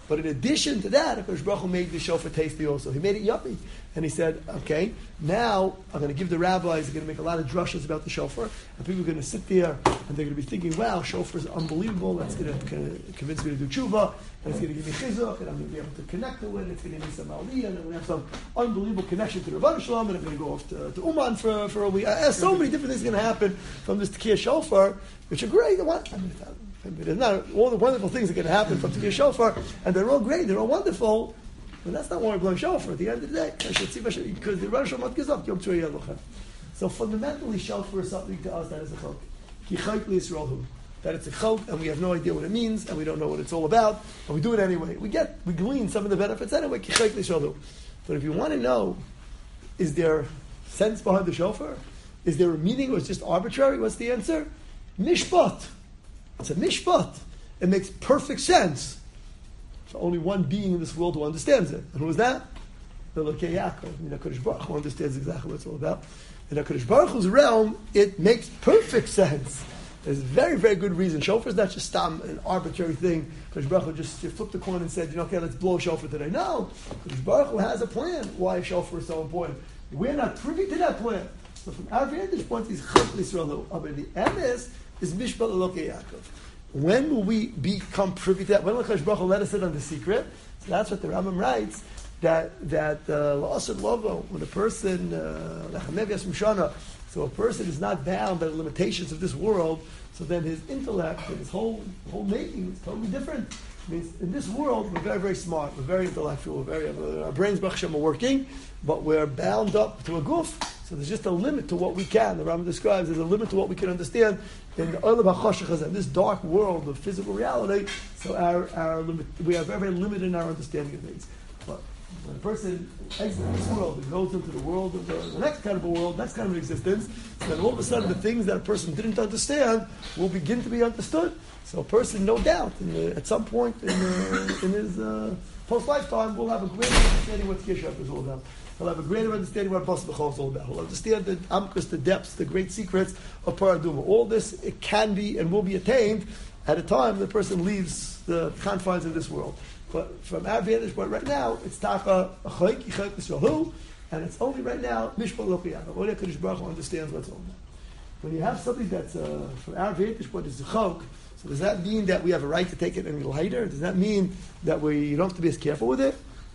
But in addition to that, HaKadosh Baruch Hu made the shofar tasty also. He made it yummy. And he said, okay, now I'm going to give the rabbis, they're going to make a lot of drushas about the shofar, and people are going to sit there and they're going to be thinking, wow, shofar is unbelievable, that's going to convince me to do tshuva, and it's going to give me chizuk, and I'm going to be able to connect to it, it's going to give me some aliyah, and I'm going to have some unbelievable connection to the Rebbeinu Shalom, and I'm going to go off to, to Uman for, for a week. Uh, so many different things are going to happen from this Tekiyah shofar, which are great. What? I mean, there's not all the wonderful things are going to happen from Tekiyah shofar, and they're all great, they're all wonderful, but that's not why we're blowing shofar at the end of the day. Because the Rosh Hashanah gives up Yom Tzur Yelochem. So fundamentally, shofar is something to us that is a chok. Ki chok liYisrael hu. That it's a chok, and we have no idea what it means, and we don't know what it's all about, and we do it anyway. We get, we glean some of the benefits anyway. Ki chok liYisrael hu. But if you want to know, is there sense behind the shofar? Is there a meaning, or it's just arbitrary? What's the answer? Mishpat. It's a mishpat. It makes perfect sense. There's only one being in this world who understands it. And who is that? The Elokei Yaakov. I mean, HaKadosh Baruch Hu understands exactly what it's all about. In HaKadosh Baruch Hu's realm, it makes perfect sense. There's very, very good reason. Shofar is not just um, an arbitrary thing. HaKadosh Baruch Hu just flipped the coin and said, you know, okay, let's blow shofar today. No. HaKadosh Baruch Hu has a plan why shofar is so important. We're not privy to that plan. So from our vantage point, he's Chok L'Yisrael. But the M S is Mishpat Elokei Yaakov. When will we become privy to that? When will HaKadosh Baruch Hu let us in on the secret? So that's what the Rambam writes, that that La'asad Lovo, when a person, Lechamev Yas Mishana, so a person is not bound by the limitations of this world, so then his intellect and his whole whole making is totally different. It means in this world, we're very, very smart, we're very intellectual, we're very, our brains, Baruch Hashem, are working, but we're bound up to a goof. So there's just a limit to what we can. The Rambam describes there's a limit to what we can understand in the Olam HaChoshech, in this dark world of physical reality. So our, our limit, we are very, very limited in our understanding of things. But when a person exits this world and goes into the world of the, the next kind of a world, next kind of existence, so then all of a sudden the things that a person didn't understand will begin to be understood. So a person, no doubt, in the, at some point in, the, in his uh, post-lifetime, will have a greater understanding what Tekiyah is all about. He'll have a greater understanding what Bas B'chol is all about. He'll understand the amkus, the depths, the great secrets of Paraduma. All this, it can be and will be attained at a time the person leaves the confines of this world. But from our vantage point right now, it's Taka, Achoik, Yichok, Yisrael, and it's only right now, Mishpat Elokei Yaakov. Only HaKadosh Baruch Hu understands what's all about. When you have something that's, uh, from our vantage point, is a chok, so does that mean that we have a right to take it any lighter? Does that mean that we don't have to be as careful with it?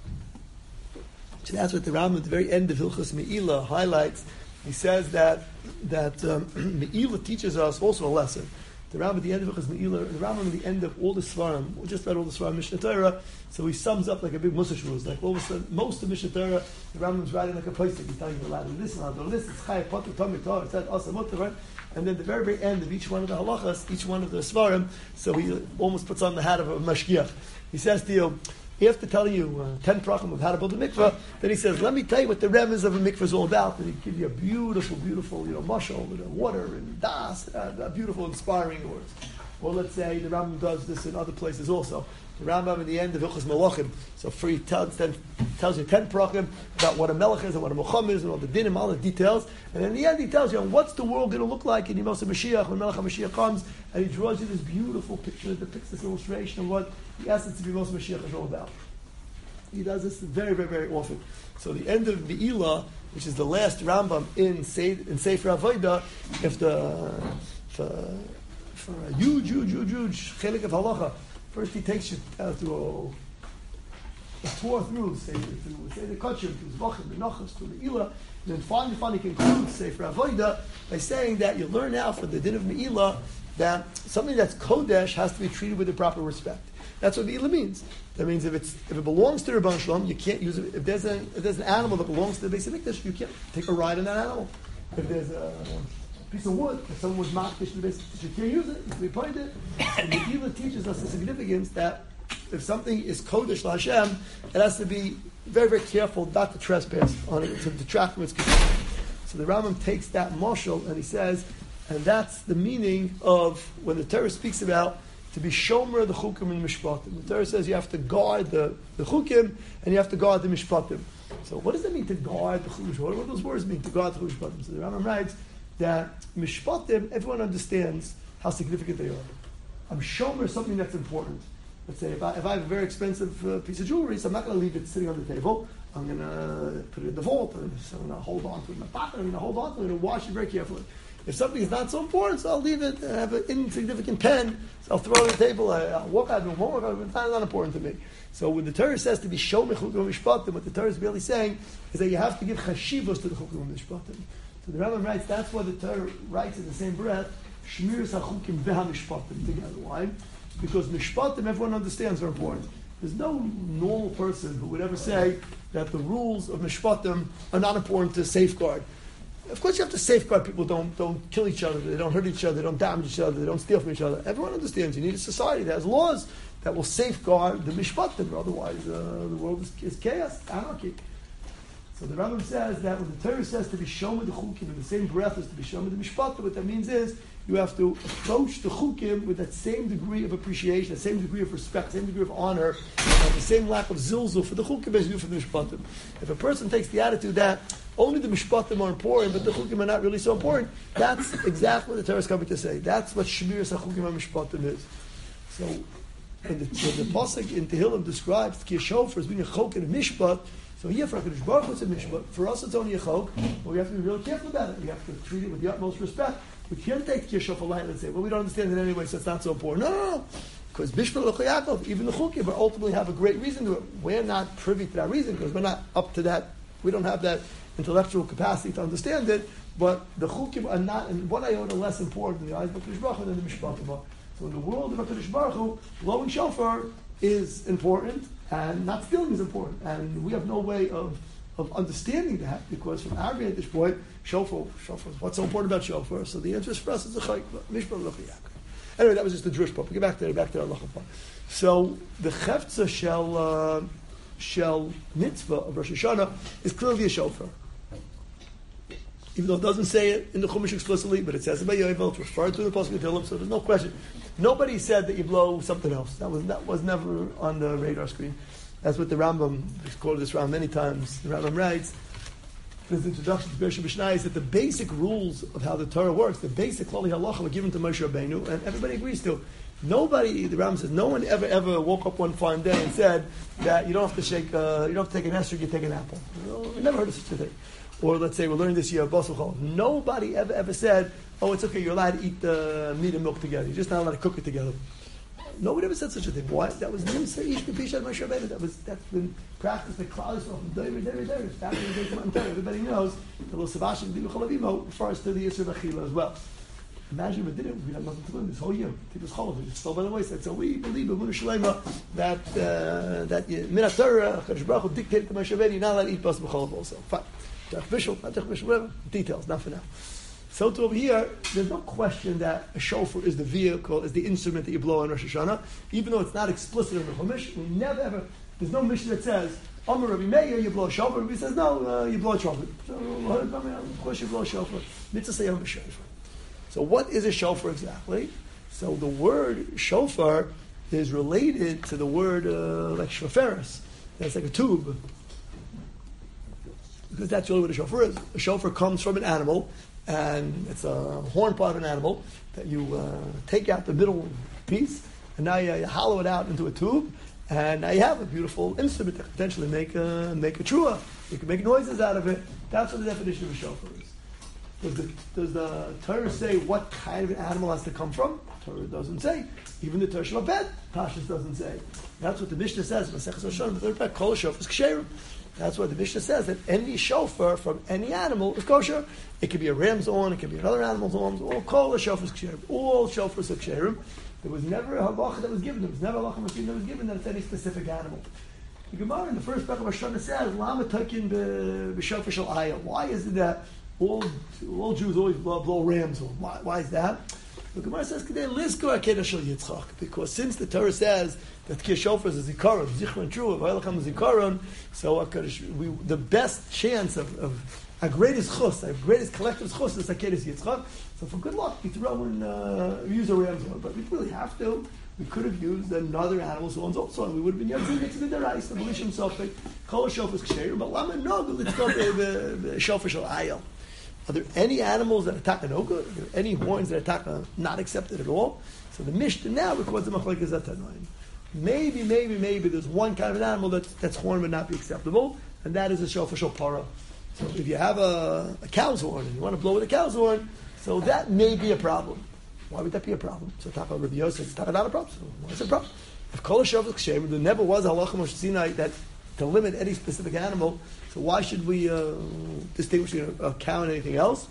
So that's what the Rambam at the very end of Hilchos Me'ilah highlights. He says that that um, Me'ilah teaches us also a lesson. The Rambam at the end of Hilchos Me'ilah, the Rambam at the end of all the Svarim, just about all the Svarim Mishnah Torah, so he sums up like a big Musar Shvuz. Like all of a sudden, most of Mishnah Torah, the Rambam's writing like a place that he's telling you allowed to do this, allowed to do this, it's Chai, Potter, Tommy, Torah, it's that, Asa, Mutter, right? And then the very, very end of each one of the halachas, each one of the Svarim, so he almost puts on the hat of a mashgiach. He says to you, after telling you uh, ten prachim of how to build a mikveh, then he says, let me tell you what the remez of a mikveh is all about. And he gives you a beautiful, beautiful, you know, mashal with water and das, uh, beautiful, inspiring words. Or let's say the Rambam does this in other places also. The Rambam in the end of Hilchos Malachim, so free tells, then tells you ten prachim about what a melech is and what a mocham is and all the dinim, all the details. And in the end he tells you what's the world going to look like in Yemos HaMashiach when Melech HaMashiach comes, and he draws you this beautiful picture that depicts this illustration of what the essence of Yemos HaMashiach is all about. He does this very, very, very often. So the end of Me'ilah, which is the last Rambam in Se- in Sefer Avodah, if the for, for a huge, huge, huge, huge chelik of halacha, first he takes you uh, through a, a tour through, say, through say the Kachim, through Zvachim, the Nachas, through Me'ilah, and then finally, finally concludes Sefer Avodah by saying that you learn now for the din of Me'ilah that something that's Kodesh has to be treated with the proper respect. That's what Me'ilah means. That means if it's if it belongs to Rebbeinu Shalom, you can't use it. If there's an if there's an animal that belongs to the Beis Hamikdash, you can't take a ride on that animal. If there's a piece of wood that someone was makdish to the Beis Hamikdash, you can't use it. You can be pointed. And the Me'ilah teaches us the significance that if something is Kodesh LaHashem, it has to be very, very careful not to trespass on it, to detract from its control. So the Rambam takes that mashal and he says, and that's the meaning of when the Torah speaks about to be shomer the chukim and mishpatim. The Torah says you have to guard the, the chukim and you have to guard the mishpatim. So what does that mean to guard the chukim? What do those words mean, to guard the mishpatim? So the Rambam writes that mishpatim, everyone understands how significant they are. I'm shomer something that's important. Let's say if I, if I have a very expensive uh, piece of jewelry, so I'm not going to leave it sitting on the table. I'm going to put it in the vault, and so I'm going to hold on to it in my pocket. I'm going to hold on to it and wash it very carefully. If something is not so important, so I'll leave it. I have an insignificant pen, so I'll throw it on the table. I, I'll walk out of it, won't work out of it. It's not, not important to me. So when the Torah says to be shomech chukim mishpatim, what the Torah is really saying is that you have to give chashivos to the chukim mishpatim. So the Rambam writes, that's why the Torah writes in the same breath, shmiras hachukim vehamishpatim together. Why? Because mishpatim, everyone understands, are important. There's no normal person who would ever say that the rules of mishpatim are not important to safeguard. Of course, you have to safeguard people don't don't kill each other, they don't hurt each other, they don't damage each other, they don't steal from each other. Everyone understands you need a society that has laws that will safeguard the mishpatim, otherwise uh, the world is, is chaos, anarchy. So the Rambam says that when the Torah says to be shomer the chukim in the same breath as to be shomer the mishpatim, what that means is you have to approach the chukim with that same degree of appreciation, the same degree of respect, the same degree of honor, and the same lack of zilzul for the chukim as you do for the mishpatim. If a person takes the attitude that only the mishpatim are important, but the chukim are not really so important, that's exactly what the Torah is coming to say. That's what shmiras hachukim ha-mishpatim is. So, when the, when the pasuk in Tehillim describes ki shofar as being a chok and a mishpat, so here for HaKadosh Baruch Hu it's a mishpat. For us it's only a chok, but we have to be real careful about it. We have to treat it with the utmost respect. We can't take ki shofar lightly and say, well, we don't understand it anyway, so it's not so important. No, no, no. Because Bishma L'Cho Yaakov, even the chukim, but ultimately have a great reason to it. We're not privy to that reason because we're not up to that. We don't have that intellectual capacity to understand it, but the chukim are not, and one iota less important in the eyes of HaKadosh Baruch Hu than the mishpatim are. So in the world of HaKadosh Baruch Hu, blowing shofar is important, and not stealing is important. And we have no way of, of understanding that, because from our vantage point, shofar, shofar, what's so important about shofar? So the answer for us is the chayk, mishpat l'chayak. Anyway, that was just the Jewish part. We get back to back to our halacha part. So the chefza shel uh, shel mitzvah of Rosh Hashanah is clearly a shofar. Even though it doesn't say it in the Chumash explicitly, but it says it by Yovel, it's referred to in the Pasuk of Tehillim, so there's no question. Nobody said that you blow something else. That was that was never on the radar screen. That's what the Rambam, we've quoted this Rambam many times, the Rambam writes, in his introduction to Bersha Mishnah, is that the basic rules of how the Torah works, the basic Klali Halacha were given to Moshe Rabbeinu, and everybody agrees to. Nobody, the Rambam says, no one ever ever woke up one fine day and said that you don't have to shake, uh, you don't have to take an esrog, you take an apple. You know, we never heard of such a thing. Or let's say we're learning this year Basel Chol. Nobody ever ever said, oh, it's okay, you're allowed to eat uh, meat and milk together. You're just not allowed to cook it together. Nobody ever said such a thing. Why? That was Nimsa Ish B'Pishat Moshe Rabbeinu. That was that's been practiced by Klal Yisrael from David, David, David. Back in the days of Mount Torah, everybody knows the Lo Savashim B'Dibu Chalavimo refers to the Yisur V'Achila as well. Imagine if it didn't. We had nothing to learn this whole year. It was Cholav. It just fell by the wayside. So we believe in Muna Shalema that uh, that Minat Torah, Kadosh Baruch Hu dictated to Moshe Rabbeinu, you're not allowed to eat Bas B'Cholav also. Fine. Official, not official, whatever. Details, not for now. So to over here, there's no question that a shofar is the vehicle, is the instrument that you blow on Rosh Hashanah, even though it's not explicit in the Chumash. We never ever, there's no mission that says, Amar Rabbi Meir, you blow a shofar. Rabbi says, no, uh, you blow a trumpet. So, of course you blow a shofar. Mitzvah say, I'm a shofar. So what is a shofar exactly? So the word shofar is related to the word uh, like shoferis. That's like a tube. Because that's really what a shofar is. A shofar comes from an animal, and it's a horn part of an animal that you uh, take out the middle piece, and now you, you hollow it out into a tube, and now you have a beautiful instrument that can potentially make a, make a trua. You can make noises out of it. That's what the definition of a shofar is. Does the, does the Torah say what kind of an animal has to come from? The Torah doesn't say. Even the Torah Shabbat, Pashas doesn't say. That's what the Mishnah says. Masechus Rosh Hashanah, the third part, Kol Shofar is Ksherim. That's why the Mishnah says that any shofar from any animal is kosher. It could be a ram's horn, it could be another animal's horn, all kol shofar is ksherim. All shofars are ksherim. There was never a halacha that was given. There was never a halacha that was given that it's any specific animal. The Gemara in the first part of Hashanah says, Lama takin b'shofar shel ayah. Why is it that all, all Jews always blow, blow ram's horn? Why, why is that? The Gemara says, because since the Torah says that Kiyah Shofar is a Zikaron, Zichron True, Vayelacham is Zikaron, so we, the best chance of, of our greatest chus, our greatest collective chus is Akedes Yitzchak. So for good luck, we throw in, uh, we use a ram's horn, but we really have to. We could have used another animal's horns also, and we would have been Yatzim Yitzchak Derais, the Belishim Sofek, Kol Shofar is Ksheir, but Lama no, let's go to the Shofar Shel Ayel. Are there any animals that attack an oka? Are there any horns that attack a not accepted at all? So the Mishnah now records the Machlekes Atanoim. maybe, maybe, maybe there's one kind of an animal that's, that's horn would not be acceptable, and that is a shofar shofara. So if you have a, a cow's horn and you want to blow with a cow's horn, so that may be a problem. Why would that be a problem? So talk about Rabbi Yosef, it's not a problem. So what's the problem? If kol shofar kshem, there never was a halacha Moshe Sinai that to limit any specific animal. So why should we uh, distinguish you know, a cow and anything else?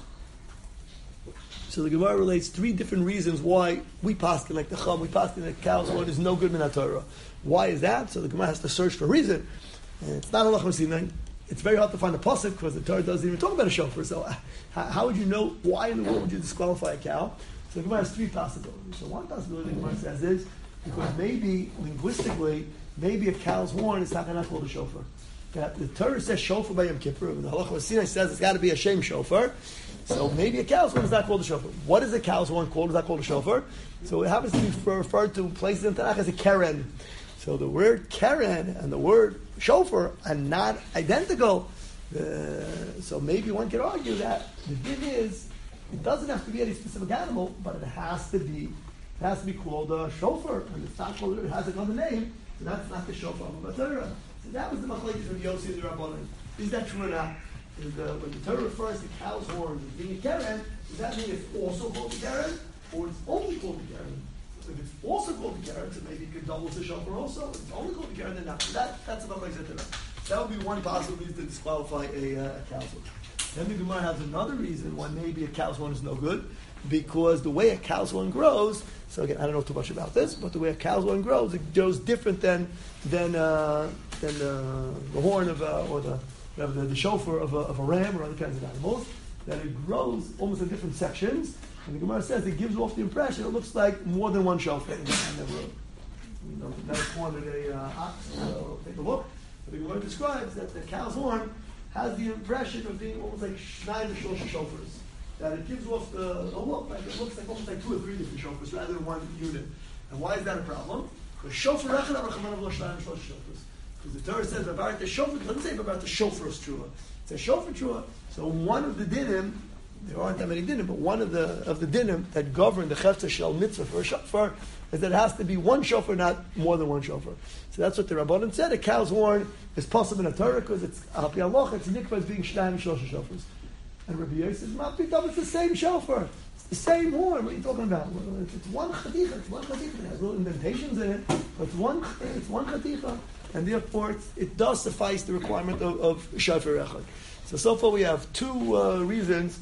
So the Gemara relates three different reasons why we paskin like the chum, we paskin like cow's horn is no good min Torah. Why is that? So the Gemara has to search for a reason. And it's not a halacha Sinai. It's very hard to find a pasuk because the Torah doesn't even talk about a shofar. So uh, how, how would you know why in the world would you disqualify a cow? So the Gemara has three possibilities. So one possibility the Gemara says is because maybe linguistically, maybe a cow's horn is not going to call the shofar. That the Torah says shofar by Yom Kippur, and the Halacha Sinai says it's got to be a shem shofar. So maybe a cow's horn is not called a shofar. What is a cow's horn called? Is that called a shofar? So it happens to be referred to places in Tanakh as a keren. So the word keren and the word shofar are not identical. Uh, so maybe one could argue that the thing is, it doesn't have to be any specific animal, but it has to be, it has to be called a shofar, and it's not called, it has another name, so that's not the shofar of a Torah. So that was the machlekes of Yossi and the Rabbanan. Is that true or not? Is the, when the Torah refers to cow's horn as being a keren, does that mean it's also called a keren, or it's only called a keren? If it's also called a keren, so maybe it could double the shofar also. If it's only called a keren, then not. So that, that's the machlekes of the Torah. That would be one possible reason to disqualify a, uh, a cow's horn. Then the Gemara has another reason why maybe a cow's horn is no good, because the way a cow's horn grows. So again, I don't know too much about this, but the way a cow's horn grows, it grows different than than uh, than uh, the horn of uh, or the, the the shofar of a, of a ram or other kinds of animals. That it grows almost in different sections, and the Gemara says it gives off the impression it looks like more than one shofar. And never, you know, never cornered a uh, ox. So take a look. But the Gemara describes that the cow's horn has the impression of being almost like shnayim shlosh shofars. That it gives off the, the look like it looks like almost like two or three different shofars rather than one unit. And why is that a problem? Because shofar echad arachamanav lo shnayim shlosh shofars. Because the Torah says about the shofar, it doesn't say about the shofar of trua. It says shofar trua. So one of the dinim, there aren't that many dinim, but one of the of the dinim that govern the chefza shel mitzvah for a shofar is that it has to be one shofar, not more than one shofar. So that's what the Rabbanan said. A cow's horn is possible in a Torah because it's al pi halacha, it's nikva as being shnayim shlosh shofars. And Rabbi Yosef says, "Ma'apitav, it's the same shofar, it's the same horn. What are you talking about? Well, it's, it's one chaticha, it's one chaticha. It has little indentations in it, but it's one, it's one chaticha, and therefore it's, it does suffice the requirement of, of shofar echad." So so far we have two uh, reasons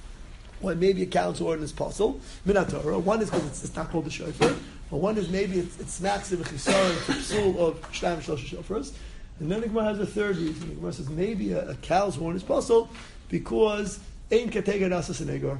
why maybe a cow's horn is possible min Torah. One is because it's, it's not called the shofar. But one is maybe it, it smacks of a chisar, it's a psul of shnayim shlosh shofars. And then the Gemara has a third reason. The Gemara says maybe a, a cow's horn is possible because ein katega nasas anegar.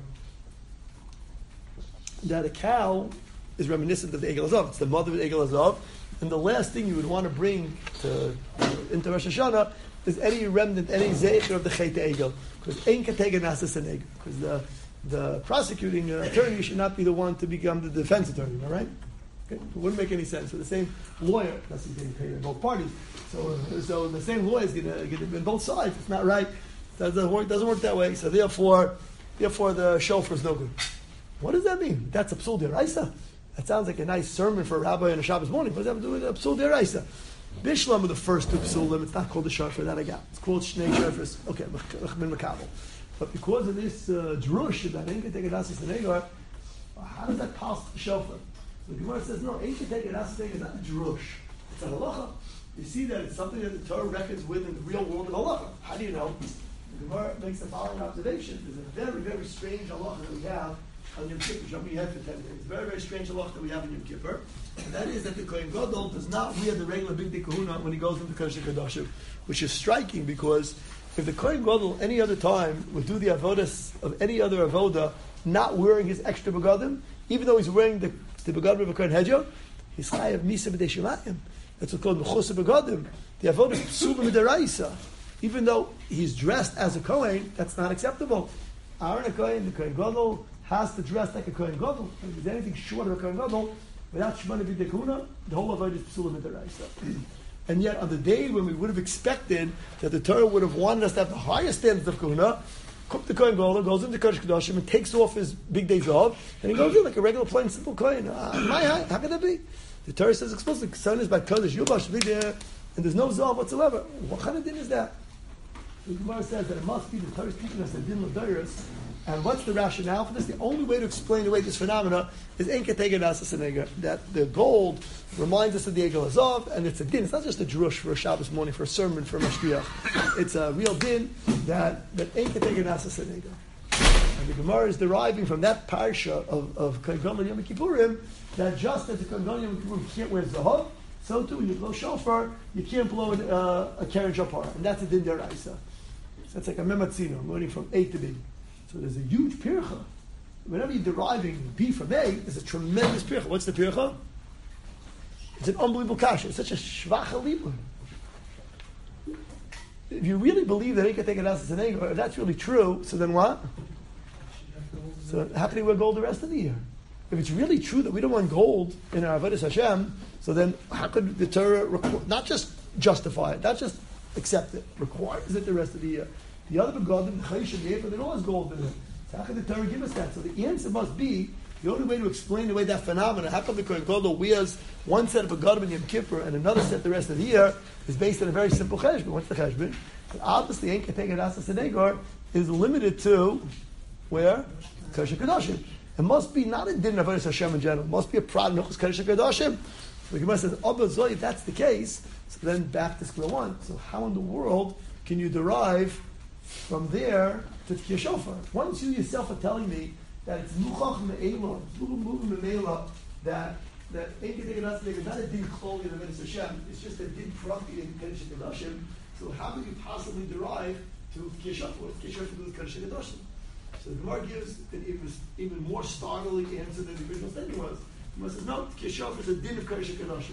That a cow is reminiscent of the Egel Hazav. It's the mother of the Egel Hazav. And the last thing you would want to bring to, into Rosh Hashanah is any remnant, any zecher of the Chet Egel. Because ein katega nasas anegar. Because the, the prosecuting uh, attorney should not be the one to become the defense attorney, all right? Okay? It wouldn't make any sense. So the same lawyer, that's he's getting paid in both parties. So, uh, so the same lawyer is going to get in both sides. It's not right. It doesn't work, doesn't work that way. So therefore, therefore the shofar is no good. What does that mean? That's a psul deraisa. That sounds like a nice sermon for a rabbi on a Shabbos morning. What does that have to do with a psul deraisa? Bishlam are the first two psulim. It's not called the shofar that I got. It's called shnei shofars. Okay, min makabel. But because of this uh, drush that ain't take a nasas negar, how does that pass the shofar? So the Gemara says no, ain't take a nasas negar is not a drush. It's a halacha. You see that it's something that the Torah reckons with in the real world of halacha. How do you know? The Gemara makes the following observation: there's a very, very strange halacha that we have on Yom Kippur. Jumping ahead for ten days. Very, very strange halacha that we have on Yom Kippur, and that is that the Kohen Gadol does not wear the regular big kahuna when he goes into Kodesh HaKodashim, which is striking because if the Kohen Gadol any other time would do the avodas of any other avoda, not wearing his extra begadim, even though he's wearing the, the begadim of a Kohen Hedja, he's chayav misa b'dei shemayim. That's what's called mechusa begadim. The avodah is psuba midaraisa. Even though he's dressed as a Kohen, that's not acceptable. Aaron a Kohen, the Kohen Gadol, has to dress like a Kohen Gadol. If there's anything short of a Kohen Gadol, without shemana b'dei kahuna, the whole avodah is psuba midaraisa. And yet, on the day when we would have expected that the Torah would have wanted us to have the highest standards of kahuna, the Kohen Gadol goes into Kodesh HaKodashim and takes off his big day zav, and he goes in like a regular, plain, simple Kohen. Uh, my, how could that be? The Torah says explicitly, son is by Kodesh, Yubash, Vidya, and there's no Zav whatsoever. What kind of din is that? The Gemara says that it must be the Torah teaching us the din l'dayros. And what's the rationale for this? The only way to explain away this phenomena is ein ketegen asas hanega, that the gold reminds us of the Egel Hazav, and it's a din. It's not just a drush for a Shabbos morning, for a sermon, for a mashgiach. It's a real din that that ein ketegen asas hanega. And the Gemara is deriving from that parsha of of Kohen Gadol Yom Kippurim that just as the Kohen Gadol Yom Kippurim can't wear zahav, so too when you blow shofar, you can't blow uh, a keren shofar, and that's a din deraisa. So that's like a mematzino, learning from A to B. So there's a huge pircha. Whenever you're deriving B from A, there's a tremendous pircha. What's the pircha? It's an unbelievable kasha. It's such a shvacha libur. If you really believe that Eika Tegan Asas and Ego, if that's really true, so then what? So how can we wear gold the rest of the year? If it's really true that we don't want gold in our Avodas Hashem, so then how could the Torah requ- not just justify it, not just accept it, requires it the rest of the year? The other begotten, the Chayshim, the Ephah, there always gold in it. So how can the Torah give us that? So the answer must be, the only way to explain away that phenomenon, how come the Kohen Gadol wears one set of begotten in Yom Kippur and another set the rest of the year, is based on a very simple cheshbon. What's the cheshbon? Obviously, Ein Ketegen Asas and Egar is limited to, where? Kodesh HaKadoshim. It must be not a din of Avodas Hashem in general. It must be a prod of Kodesh HaKadoshim. So the Gemara says, Abba Zoy, if that's the case, so then back to square one. So how in the world can you derive from there to Tkiyah Shofar? Once you yourself are telling me that it's Muchach Me'ela, Muchach Me'ela, that that Ein Ketegen Asas and Egar is not a din Chol in Avodas Hashem, it's just a din Prati in Kodesh HaKadoshim. So how could you possibly derive to Tkiyah Shofar? What does Tkiyah Shofar do with Kodesh HaKadoshim? So the Gemara gives an even, even more startling answer than the original statement was. The Gemara says, no, Tkiyah Shofar is a din of Kodesh HaKadoshim.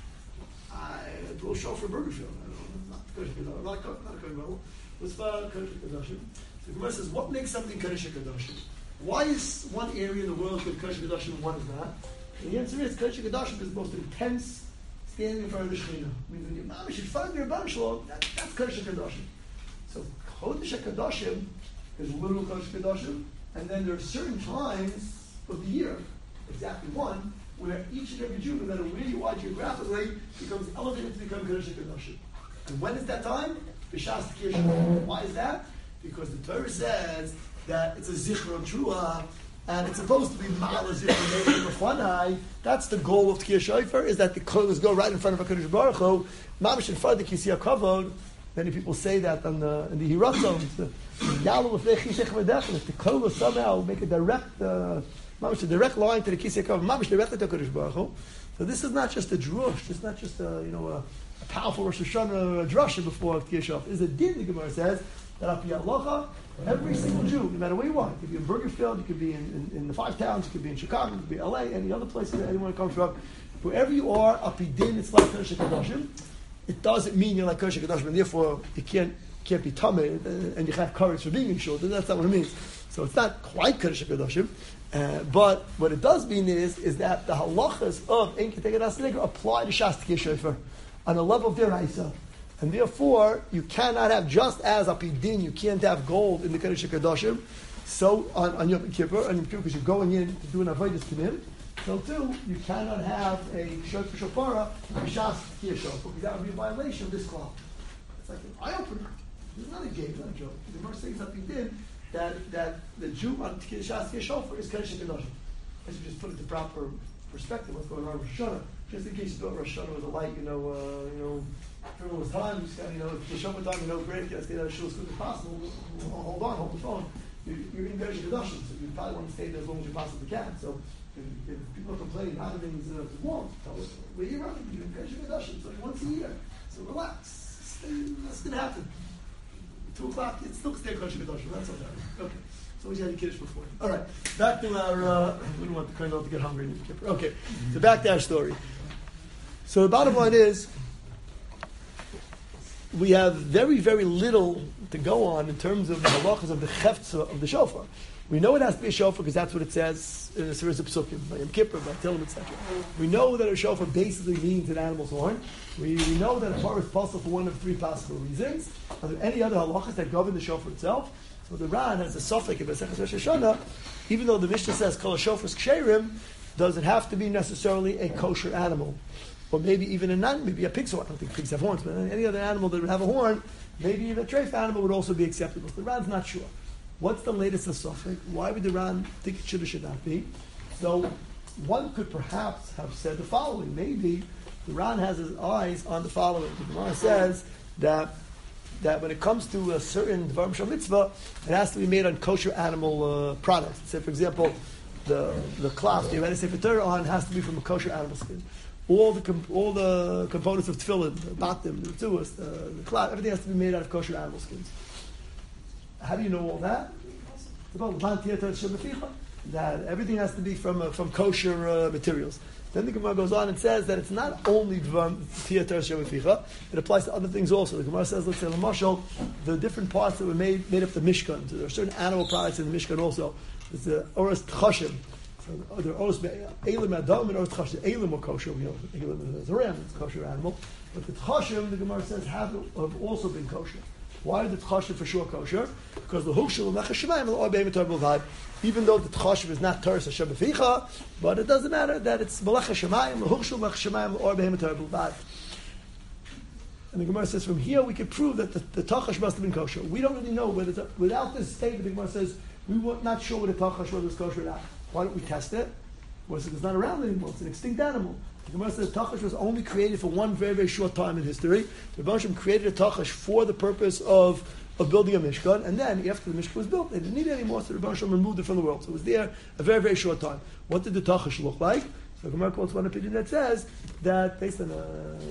I blow shofar for Burgerfield. I don't know, not Kodesh HaKadoshim, not a Kodesh HaKadoshim. What's Kodesh HaKadoshim? So the Gemara says, what makes something Kodesh HaKadoshim? Why is one area in the world called Kodesh HaKadoshim and one is not? And the answer is, Kodesh HaKadoshim is the most intense standing in front of the Shekhinah. I mean, when your mom should find your Rebbeinu Shalom, that, that's Kodesh HaKadoshim. So Kodesh HaKadoshim is literal Kodesh HaKadoshim, and then there are certain times of the year, exactly one, where each and every Jew, no matter where you are geographically, becomes elevated to become Kodesh HaKadoshim. And when is that time? B'shas Tkiyah Shofar. Why is that? Because the Torah says that it's a Zichron Truah, and it's supposed to be Ma'ala Zichron Mefanai. That's the goal of Tkiyah Shofar, is that the kolos go right in front of HaKadosh Baruch Hu, mamish in front of the Kisiyah Kavod. Many people say that on the, in the Hiratzon, if the kolos somehow make a direct, uh, mamish a direct line to the Kisiyah Kavod, mamish directly to HaKadosh Baruch Hu. So this is not just a drush, it's not just a, you know, a, a powerful Rosh Hashanah drasha before Tkiyah Shofar. It's a din, the Gemara says, that Api Halacha, every single Jew, no matter where you are, you could be in Burgerfield, you could be in, in, in the Five Towns, you could be in Chicago, you could be in L A, any other place that anyone comes from, wherever you are, Api Din, it's like Kodesh HaKadoshim. It doesn't mean you're like Kodesh HaKadoshim, and therefore you can't can't be tameh, and you have courage for being in shul. That's not what it means. So it's not quite Kodesh HaKadoshim, uh, but what it does mean is is that the halachas of Ein Ketegen Asas and Egar apply to Shas Tkiyah Shofar on a level of deraisa. And therefore, you cannot have, just as Apidin, you can't have gold in the Kodesh HaKadoshim, so on, on Yom Kippur, and because you're going in to do an Avodas K'nim, so too, you cannot have a Shofar Shofara, a Shas Tkiyah Shofar, because that would be a violation of this cloth. It's like an eye-opener. It's not a game, it's not a joke. The Gemara says Apidin, that, that the Jew on Shas Tkiyah Shofar is Kodesh HaKadoshim. I should just put it to proper perspective, what's going on with Rosh Hashanah. Just in case you thought Rosh Hashanah was a light, you know, uh, you know, frivolous time, you just got, you know, if you Shabbat time, you know, great, you got to stay out of shul as quick as possible. Hold on, hold the phone. You're, you're in Kodesh HaKadoshim, so you probably want to stay there as long as you possibly can. So if, if people are complaining how things uh, warm, tell us where you're running. You're in Kodesh HaKadoshim, it's only once a year. So relax. That's going to happen. Two o'clock, it's still stay in Kodesh HaKadoshim. That's okay. Okay. So we had the Kiddush before. All right, back to our. Uh, we don't want the Kohen to get hungry in Yom Kippur. Okay, so back to our story. So the bottom line is, we have very, very little to go on in terms of the halachas of the cheftza of the shofar. We know it has to be a shofar because that's what it says in the series of Psukim, by Yom Kippur, by Tilim, et cetera. We know that a shofar basically means an animal's horn. We, we know that a shofar is possible for one of three possible reasons. Are there any other halachas that govern the shofar itself? So the Ran has a suffix in Maseches Rosh Hashanah, even though the Mishnah says Kol HaShofars Ksherim, does it have to be necessarily a kosher animal? Or maybe even a non, maybe a pig's horn. I don't think pigs have horns, but any other animal that would have a horn, maybe even a treif animal would also be acceptable. The Ran's not sure. What's the latest of Suffolk? Why would the Ran think it should or should not be? So one could perhaps have said the following. Maybe the Ran has his eyes on the following. The Gemara says that that when it comes to a certain Dvar Mishal Mitzvah, it has to be made on kosher animal uh, products. Say, for example, the the cloth you had to say for Torah on has to be from a kosher animal skin. All the com- all the components of tefillin, the batim, the tuas, the, the cloth, everything has to be made out of kosher animal skins. How do you know all that? That everything has to be from uh, from kosher uh, materials. Then the Gemara goes on and says that it's not only it applies to other things also. The Gemara says, let's say, Lamashal, the different parts that were made made up the Mishkan. So there are certain animal products in the Mishkan also. There's the Oros Tchashim. So there are Oros Elim Adam and Oros Tchashim. Elim are kosher. We know Elim is a ram, it's a kosher animal. But the Tchashim, the Gemara says, have, have also been kosher. Why are the Tchashim for sure kosher? Because the Hukshul Mechashemayim and the Or Behemoth Torah B'Vad, even though the Tchashim is not Torah Hashem B'Ficha, but it doesn't matter that it's Melech Hashemayim, the Hukshul Mechashemayim, the Or Behemoth Torah B'Vad. And the Gemara says from here we can prove that the, the Tachash must have been kosher. We don't really know whether it's, without this statement, the Gemara says we were not sure whether the Tachash was kosher or not. Why don't we test it? Well, it's not around anymore. It's an extinct animal. The Gemara says Tachash was only created for one very, very short time in history. The Rebbe Hashem created a Tachash for the purpose of, of building a Mishkan, and then after the Mishkan was built, they didn't need it anymore, so the Rebbe Hashem removed it from the world. So it was there a very, very short time. What did the Tachash look like? So the Gemara quotes one opinion that says that, based on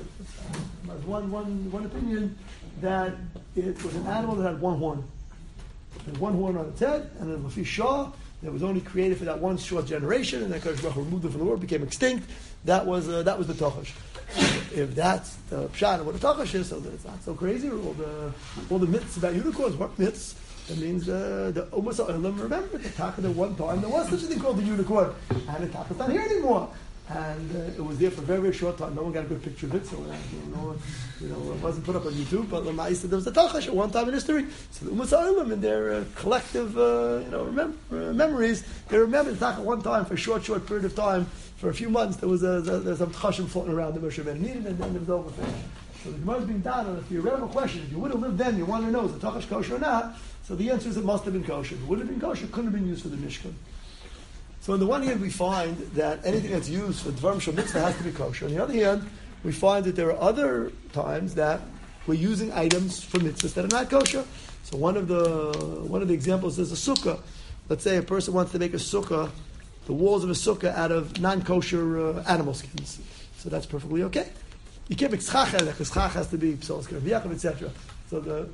a, one, one, one opinion, that it was an animal that had one horn. It had one horn on its head, and then Lafi Shah, that was only created for that one short generation, and then Kadosh Baruch Hu removed it from the world, became extinct. That was uh, that was the Tachash. If that's the pshat of what a Tachash is, so that it's not so crazy. All the all the myths about unicorns weren't myths. That means uh, the Ummah Sa'olam remembered the Taka that one time there was such a thing called the unicorn, and the Taka's not here anymore. And uh, it was there for a very, very short time. No one got a good picture of it, so uh, you know, you know, it wasn't put up on YouTube. But Lama said there was a Tachash at one time in history. So the Ummah Sa'olam, in their uh, collective, uh, you know, remem- uh, memories, they remember the Taka one time for a short, short period of time, for a few months. There was a there was some Tchashim floating around the Moshe Ben needed, and then it was over. So the Gemara is being done on a theoretical question. If you would have lived then, you want to know is the Tachash kosher or not? So the answer is it must have been kosher. If it would have been kosher, it couldn't have been used for the Mishkan. So on the one hand, we find that anything that's used for Dvar Mishal Mitzvah has to be kosher. On the other hand, we find that there are other times that we're using items for mitzvahs that are not kosher. So one of the one of the examples is a sukkah. Let's say a person wants to make a sukkah, the walls of a sukkah out of non-kosher uh, animal skins. So that's perfectly okay. You can't make schach out of that because schach has to be psolas k'raviyachim, et cetera. So the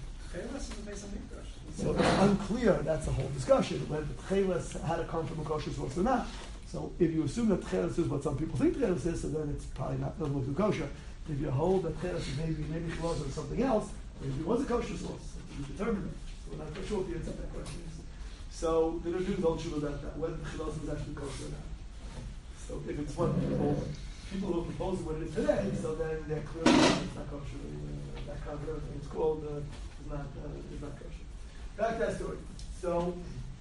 So it's unclear, that's a whole discussion, whether the tcheles had to come from a kosher source or not. So if you assume that tcheles is what some people think tcheles is, so then it's probably not, doesn't look too kosher. If you hold that tcheles is maybe, maybe it was something else, maybe it was a kosher source, you determine it. So we're not sure what the answer to that question is. So they don't do don't shoot about that, whether the tcheles was actually kosher or not. So if it's what people, people who propose what it is today, so then they're clear it's not kosher. Uh, that kind of everything it's called uh, is not, uh, is not kosher. Back to that story. So,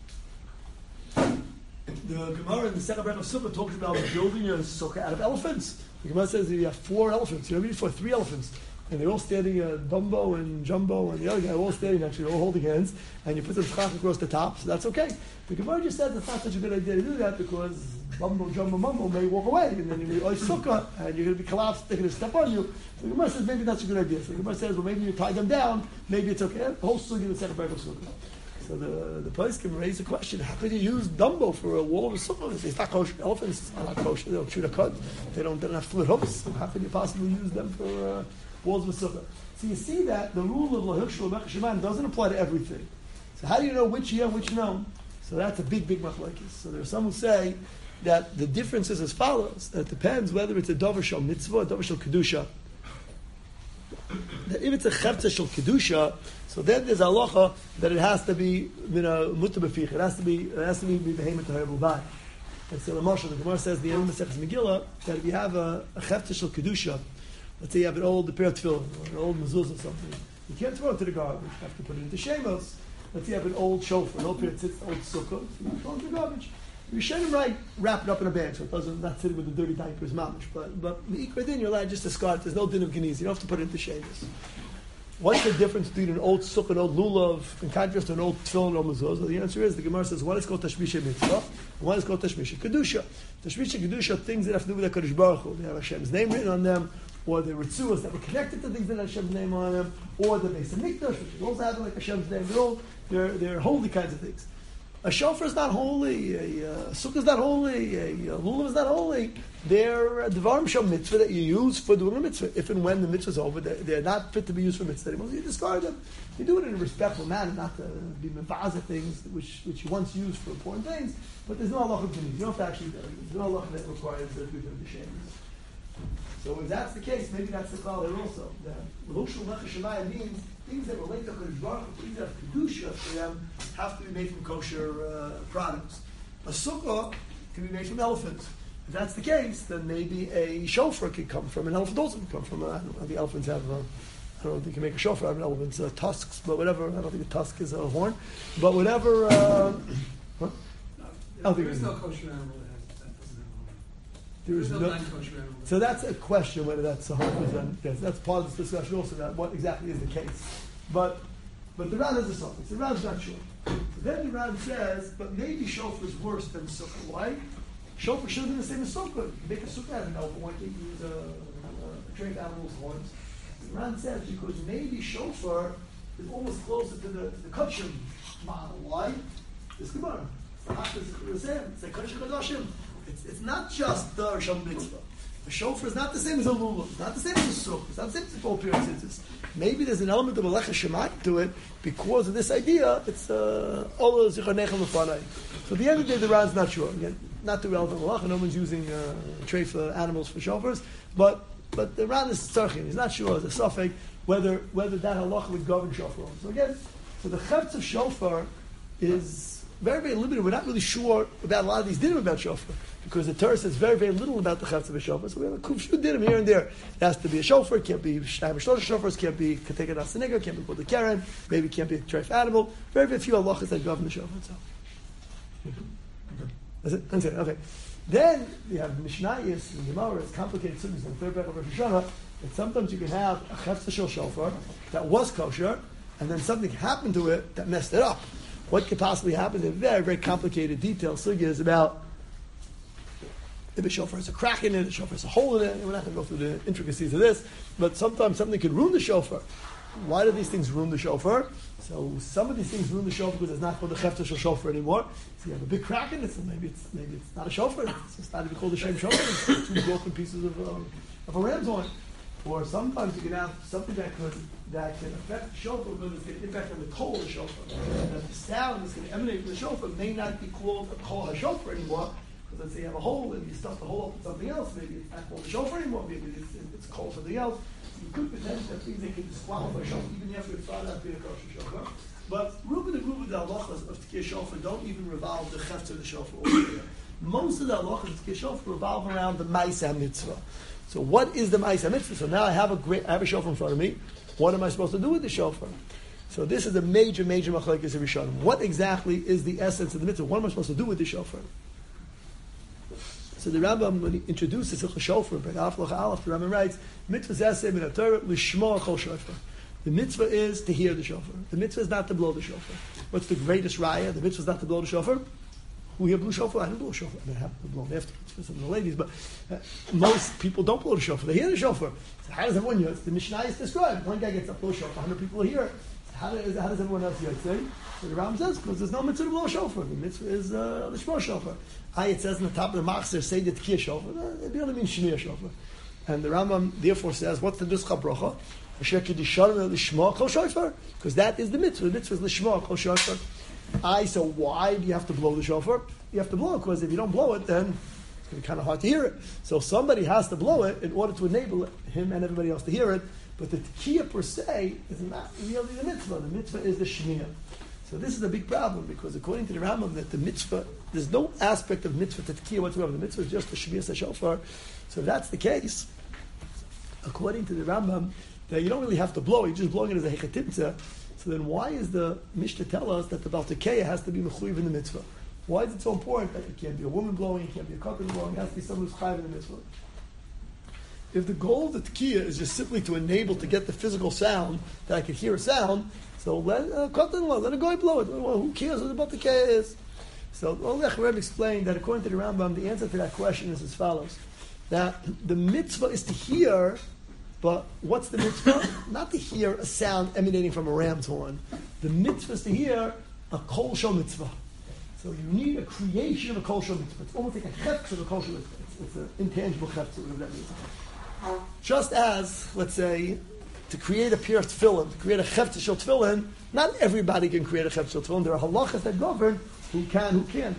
the Gemara in the second breath of Sukkah talks about building a sukkah out of elephants. The Gemara says that you have four elephants. You know, maybe for three elephants. And they're all standing, uh, Dumbo and Jumbo and the other guy, all standing actually, all holding hands. And you put some schach across the top, so that's okay. The Gemara just says it's not such a good idea to do that because Bumbo, Jumbo, Mumbo may walk away. And then you're going to sukkah and you're going to be collapsed, they're going to step on you. So the Gemara says maybe that's a good idea. So the Gemara says, well, maybe you tie them down, maybe it's okay. The whole sukkah in the second breath of Sukkah. So the the place can raise the question: how could you use Dumbo for a wall of a sukkah? It's not kosher. Elephants are not kosher. They don't shoot a cut. They don't. They don't have fluid hooks. So how could you possibly use them for uh, walls of a sukkah? So you see that the rule of lahikshul mechashemayim doesn't apply to everything. So how do you know which yeah, which no? So that's a big, big machlokes. So there are some who say that the difference is as follows: that it depends whether it's a davar shel mitzvah or davar shel kedusha. That if it's a chefta shel kedusha, so then there's a halacha that it has to be, you know, mutar b'fich. It has to be, it has to be behemoth tahor b'vad. And so the Moshe, the Gemara says the end of the Masechus Megillah that if you have a, a chefta shel kedusha, let's say you have an old pair of tefillin or an old mezuzah or something, you can't throw it to the garbage. You have to put it into shemos. Let's say you have an old shofar, an old pair of tzitz, old sukkah, so you throw it to the garbage. Rishonim right, wrap it up in a bag so it doesn't not sitting with the dirty diapers, mamish. But but meikra din, you're allowed just to discard it. There's no din of geniz. You don't have to put it into shemus. What's the difference between an old sukkah, an old lulav, in contrast to an old tefillin or mezuzah? Well, the answer is the Gemara says one is called tashmisha mitzvah, and one is called tashmisha kedusha. Tashmisha kedusha things that have to do with the Kadosh Baruch Hu. They have Hashem's name written on them, or the ritzuos that were connected to things that have Hashem's name on them, or the Beis Hamikdash, which is also having like Hashem's name. They're all they're they're holy kinds of things. A shofar is not holy, a uh, sukkah is not holy, a uh, lulav is not holy. They're uh, devarim shel mitzvah that you use for doing a mitzvah. If and when the mitzvah is over, they're, they're not fit to be used for mitzvah anymore. So you discard them. You do it in a respectful manner, not to be mevaza things which which you once used for important things. But there's no halacha to You don't have to actually do it. There's no halacha that requires that we do the shames. So if that's the case, maybe that's the klal there also. The L'hushul Lecha Shemaya means things that relate to Kadosh Baruch Hu, things that have kedusha for them, have to be made from kosher uh, products. A sukkah can be made from elephants. If that's the case, then maybe a shofar could come from an elephant. Also, could come from. A, I don't know. The elephants have. A, I don't know if you can make a shofar out of an elephant's uh, tusks, but whatever. I don't think a tusk is a horn, but whatever. Uh, huh? No, there is no kosher animal that, has, that doesn't have a horn. There is no, no non-kosher animal. So that's a question whether that's one hundred percent. Yes, that's part of this discussion also, that what exactly is the case. But but the Ran has a suffix. The Ran's not sure. So then the Ran says, but maybe shofar is worse than sukkah. Why? Shofar should have been the same as sukkah. You make a sukkah out of an elephant. Why can't you use a, a, a trained animal's horns? The Ran says because maybe shofar is almost closer to the, to the kachim model. Why? It's Gemara. It's the Hafez the same. It's the Kodesh Kodashim. It's, it's not just the Rishon Mitzvah. A shofar is not the same as a lulav. It's not the same as a sukkah. It's not the same as a full appearances. Maybe there's an element of a lecha shemayim to it because of this idea. It's all zichanechem lefanai. So at the end of the day, the Ran's not sure. Again, not the relevant halacha. No one's using uh, tray for animals for shofars, but but the Ran is tzarchin. He's not sure. There's a suffix whether whether that halacha would govern shofar. So again, so the chetz of shofar is very, very limited. We're not really sure about a lot of these dinim about shofar because the Torah says very, very little about the chetz of a shofar. So we have a kufshu dinim here and there. It has to be a shofar. It can't be shnayim shlosh shofars. Can't be katekat asaniga. Can't be called a karen. Maybe it can't be a treif animal. Very, very few halachas that govern the shofar itself. That's it. That's it. Okay. Then you have Mishnayos and Gemara. It's complicated things in the third parak of Rosh Hashanah. That sometimes you can have a chetz shel shofar that was kosher, and then something happened to it that messed it up. What could possibly happen? There's a very, very complicated detail. Sugya is about if a shofar has a crack in it, a shofar has a hole in it. We're not going to go through the intricacies of this, but sometimes something could ruin the shofar. Why do these things ruin the shofar? So some of these things ruin the shofar because it's not called the chefta shel shofar anymore. So you have a big crack in it, so maybe it's maybe it's not a shofar. It's just not even called the shem shofar. It's two broken pieces of, um, of a ram's horn. Or sometimes you can have something that could that can affect the shofar, but it's going to impact on the kol of the shofar. That the sound that's going to emanate from the shofar may not be called a kol ha-shofar anymore, because let's say you have a hole and you stuff the hole up with something else, maybe it's not called a shofar anymore, maybe it's, it's called something else. So you could potentially have things that can disqualify a shofar, even after it's found out to be a kosher shofar. But Reuben and Reuben, the halachas of Tkiyah shofar don't even revolve the chefta of the shofar altogether. Most of the halachas of Tkiyah shofar revolve around the ma'aseh mitzvah. So what is the ma'aseh mitzvah? So now I have a great, I have a shofar in front of me. What am I supposed to do with the shofar? So this is a major, major machlekes of Rishonim. What exactly is the essence of the mitzvah? What am I supposed to do with the shofar? So the Rambam, when he introduces the shofar, the Rambam writes, mitzvah zeseh min haTorah lishmoa kol shofar. The mitzvah is to hear the shofar. The mitzvah is not to blow the shofar. What's the greatest raya? The mitzvah is not to blow the shofar. Who here blew shofar? I didn't blow a shofar. I mean, I have to blow it afterwards for some of the ladies, but uh, most people don't blow the shofar. They hear the shofar. So how does everyone hear it? The Mishnah is described. One guy gets up, blow a shofar, one hundred people hear it. So how, does, how does everyone else hear it? So the Ram says, because there's no mitzvah to blow a shofar. The mitzvah is uh, the shofar shofar. I, it says in the top of the machzer, say the tkiyah shofar. It really means shmiyah shofar. And the Rambam therefore says, what's the nuscha bracha? Because that is the mitzvah. The mitzvah is lishma kol shofar. I, so why do you have to blow the shofar? You have to blow it because if you don't blow it, then it's going to be kind of hard to hear it. So somebody has to blow it in order to enable him and everybody else to hear it. But the tkiyah per se is not really the mitzvah. The mitzvah is the shmiyah. So this is a big problem because according to the Rambam, that the mitzvah, there's no aspect of mitzvah to tkiyah whatsoever. The mitzvah is just the shmiyah shofar. So if that's the case, according to the Rambam, that you don't really have to blow it, you're just blowing it as a hechatimtzah. So then why is the Mishnah tell us that the Baal Tekeya has to be mechuyev in the mitzvah? Why is it so important that it can't be a woman blowing, it can't be a couple blowing, it has to be someone who's chayiv in the mitzvah? If the goal of the tekiya is just simply to enable to get the physical sound, that I can hear a sound, so let uh, let a guy blow it. Well, who cares what the tekiya is? So Olech Rebbe explained that according to the Rambam, the answer to that question is as follows: that the mitzvah is to hear, but what's the mitzvah? Not to hear a sound emanating from a ram's horn. The mitzvah is to hear a kol shel mitzvah. So you need a creation of a kol shel mitzvah. It's almost like a chefetz of a kol shel mitzvah. It's, it's an intangible chefetz, whatever that means. Just as, let's say, to create a pure tefillin, to create a chefetz shel tefillin, not everybody can create a chefetz shel tefillin. There are halachas that govern who can, who can't.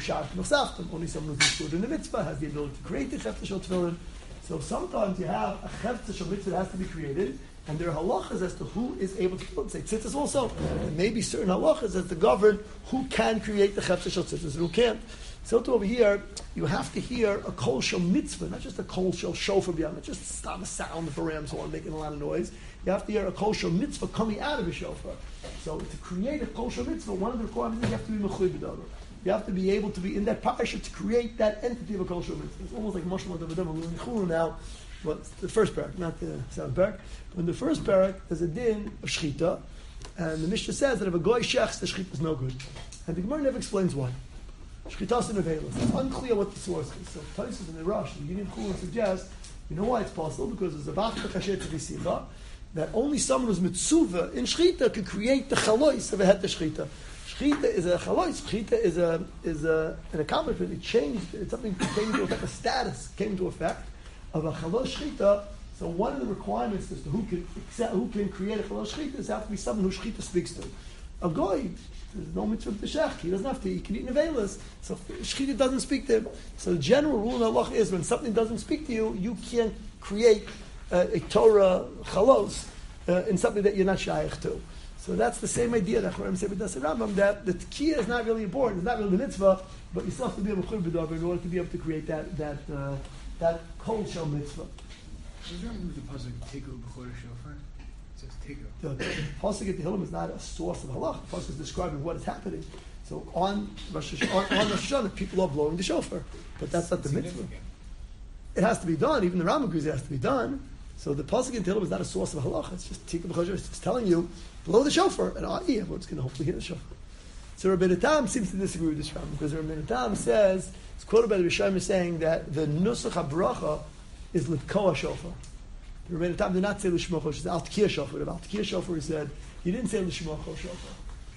Only someone who's good in the mitzvah has the ability to create the chefetz shel tefillin. So sometimes you have a chefetz shel mitzvah that has to be created, and there are halachas as to who is able to do it. Say tzitzis also. There may be certain halachas as to govern who can create the chefetz shel tzitzis and who can't. So to over here, you have to hear a kol shel mitzvah, not just a kol shel shofar b'yam, not just stop a sound of a ram's horn making a lot of noise. You have to hear a kol shel mitzvah coming out of a shofar. So to create a kol shel mitzvah, one of the requirements is you have to be mechuy b'davar. You have to be able to be in that parasha to create that entity of a kol shel mitzvah. It's almost like Moshe Davidim. We're in Chulu now. Well, it's the first parak, not the seventh parak. But in the first parak, there's a din of shchita, and the Mishnah says that if a goy shechs, the shchita is no good. And the Gemara never explains why. Shchitas and Avelis. It's unclear what the source is. So Taisus in the Rush, the beginning of Chulu suggests, you know why it's possible? Because there's a bachta kashet v'sicha, that only someone who's mitzuva in shchita can create the chalois of a het shchita. Shchita is a chalois. Shchita is a is a an accomplishment. It changed. It's something that came into effect. A status came into effect of a chalois shchita. So one of the requirements as to who can accept, who can create a chalois shchita is have to be someone who shchita speaks to. A goy, there's no mitzvah to shech. He doesn't have to. He can eat nevelas. So shchita doesn't speak to him. So the general rule in Allah is when something doesn't speak to you, you can't create uh, a Torah chalos uh, in something that you're not shaykh to. So that's the same idea that Chorem said with the Rambam, that the tekiya is not really important. It's not really the mitzvah, but you still have to be able to b'davar in order to be able to create that that uh, that kol shel mitzvah. Does that move the pasuk tiku b'chor shofar? It says tiku. The, the pasuk at the Hillim is not a source of halach. The pasuk is describing what is happening. So on Rosh Hashanah, on, on Rosh Hashanah, people are blowing the shofar, but that's not the mitzvah. It has to be done. Even the Rambam agrees it has to be done. So the pasuk in Tehillim is not a source of halach. It's just tiku b'chor shofar. It's just telling you blow the shofar, and ah, yeah, everyone's going to hopefully hear the shofar. So Rabbi Tam seems to disagree with this Rambam because Rabbi Tam says it's quoted by the Rishonim saying that the nusach habracha is litkoa shofar. Rabbi Tam did not say l'shmocho. She said al t'kiya shofar. Al t'kiya shofar, he said he didn't say l'shmocho shofar.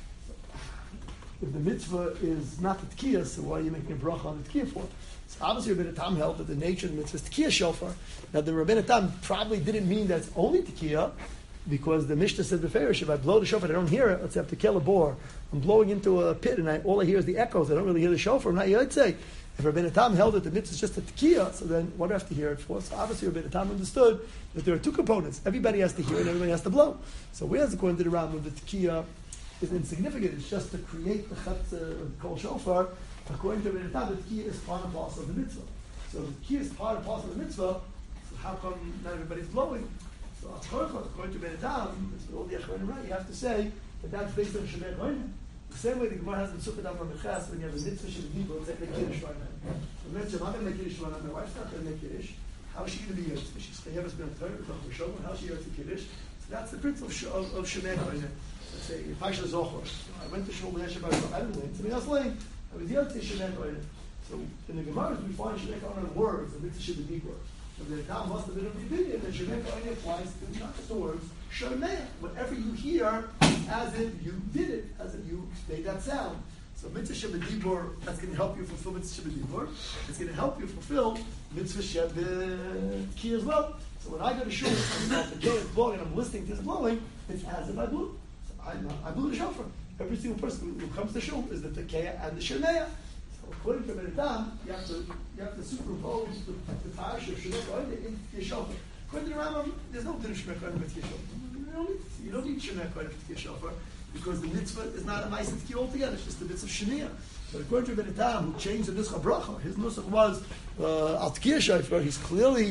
If the mitzvah is not the t'kiya, so why are you making a bracha on the t'kiya for? So obviously Rabbi Tam held that the nature of the mitzvah is t'kiya shofar. Now the Rabbi Tam probably didn't mean that it's only t'kiya, because the Mishnah said beferish, if I blow the shofar, I don't hear it. Let's have to kill a boar. I'm blowing into a pit, and I, all I hear is the echoes. I don't really hear the shofar. I'm not yet say. If Rabbeinu Tam held that the mitzvah is just a tekiya, so then what do I have to hear it for? So obviously Rabbeinu Tam understood that there are two components. Everybody has to hear it, and everybody has to blow. So whereas according to the Rambam, the tekiya is insignificant. It's just to create the chetz of kol shofar. According to Rabbeinu Tam, the tekiya is part and parcel of the mitzvah. So the tekiya is part and parcel of the mitzvah. So how come not everybody's blowing? So according to Ben Adam, it's all the Achronim right, you have to say that that's based on Shemei Koine. The same way the Gemara has in Sukkot Avram Meches, when you have a mitzvah Shemei Dibur, it's like the Kiddush right now. So mention, I'm going to make Kiddush right now, my wife's not going to make Kiddush. How is she going to be Yotze? She's going to have us been a Torah, how is she Yotze Kiddush? So that's the principle of, of, of Shemei Koine. Let's say, Pasha Zohar. So I went to Shul B'nai Shabbat, I didn't win, somebody else lane. I was Yotze Shemei Koine. So in the Gemara, we find Shemei Koine words, the mitzvah Shemei Dibur. So the Tam must have been of the opinion that Shemei Koine applies to not just the words Shemei. Whatever you hear, as if you did it, as if you made that sound. So mitzvah Shemei Dibur, that's going to help you fulfill mitzvah Shemei Dibur. It's going to help you fulfill mitzvah Shemei Ki as well. So when I go to shul, the K is blowing, and I'm listening to this blowing, it's as if I blew. So I, I blew the shofar. Every single person who comes to shul is the Tekeya and the Shemei. According to Ben Adam, you have to you have to superimpose the, the parasha of Shemei Koine into your shofar. According to the Rambam, there's no din of Shemei Koine with your shofar. You don't need Shemei Koine with your shofar because the mitzvah is not a ma'aseh tiki altogether. It's just the mitzvah of Shemiyah. But according to Ben Adam, who changed the nusach bracha, his nusach was uh, al t'kiya shofar. He's clearly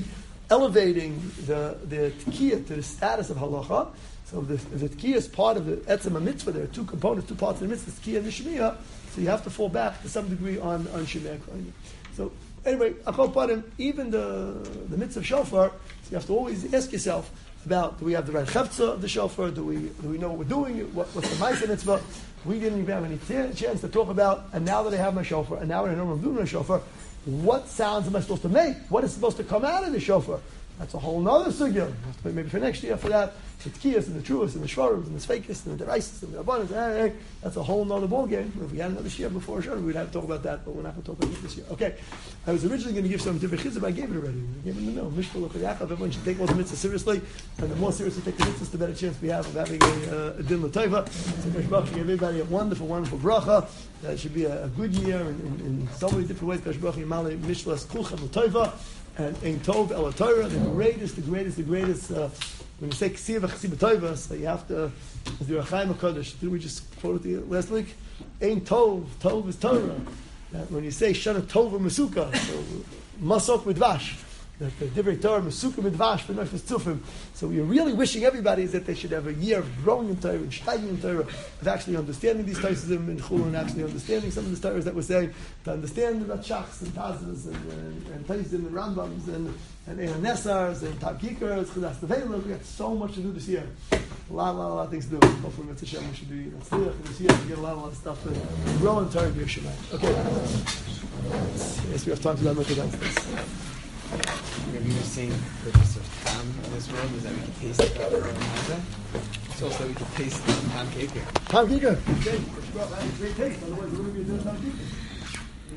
elevating the the Tkiyah to the status of halacha. So the, the Tkiyah is part of the Etzem mitzvah. There are two components, two parts of the mitzvah, the Tkiyah and the Shemiyah. So you have to fall back to some degree on, on Shemiyah Kohanim. So anyway, Akol Padim, even the, the mitzvah of shofar, so you have to always ask yourself about, do we have the right chefza of the shofar? Do we do we know what we're doing? What, what's the ma'aseh mitzvah? We didn't even have any t- chance to talk about, and now that I have my shofar, and now that I know what I'm doing with my shofar, what sounds am I supposed to make? What is supposed to come out of the shofar? That's a whole other sugya. Maybe for next year, for that, the tkiyas and the truas and the shvarim and the svekis and the deraisis and the abundance. Hey, hey, that's a whole other ball game. If we had another year before Shana, we'd have to talk about that, but we're not going to talk about it this year. Okay, I was originally going to give some different chizah, but I gave it already. I gave it in the middle. Mishpah L'chol Yaakov. Everyone should take all the mitzvahs seriously, and the more seriously take the mitzvahs, the better chance we have of having a, uh, a din l'tova. So Kadosh Baruch Hu give everybody a wonderful, wonderful bracha. That it should be a, a good year in, in, in so many different ways. Kadosh Baruch Hu Yimali Mishlas Kulchem L'tova. And Ein Tov El Torah, the greatest, the greatest, the greatest. Uh, when you say Ksiv Chasiv Tova, so you have to. As the Rechaim Hakadosh, did we just quote it last week? Ein Tov, Tov is Torah. That when you say Shana Tova Mesuka, so Masok Midvash, that the Divrei Torah Mesuka Midvash for Nefesh Tzufim. So we're really wishing everybody is that they should have a year of growing in Torah and steiging in Torah, of actually understanding these Torahs in Chul and actually understanding some of the Torahs that we're saying, to understand the Ratshachs and Tazas and and, and Taisim and Rambams and and Eihan Nesars and Tabkikars, Chedas Tevela. We got so much to do this year. A lot, a lot, a lot of things to do. Hopefully, Mitzvah Shem, we should be this year to get a lot, a lot of stuff to grow in Torah. Okay. Yes, we have time to learn Mitzvah downstairs. Maybe you're saying the purpose of tam in this world is that we can taste the Ramada. It's also that we can taste the tam cake. Tam Kika. Okay. Great taste. Otherwise, we wouldn't be doing Tam Kika.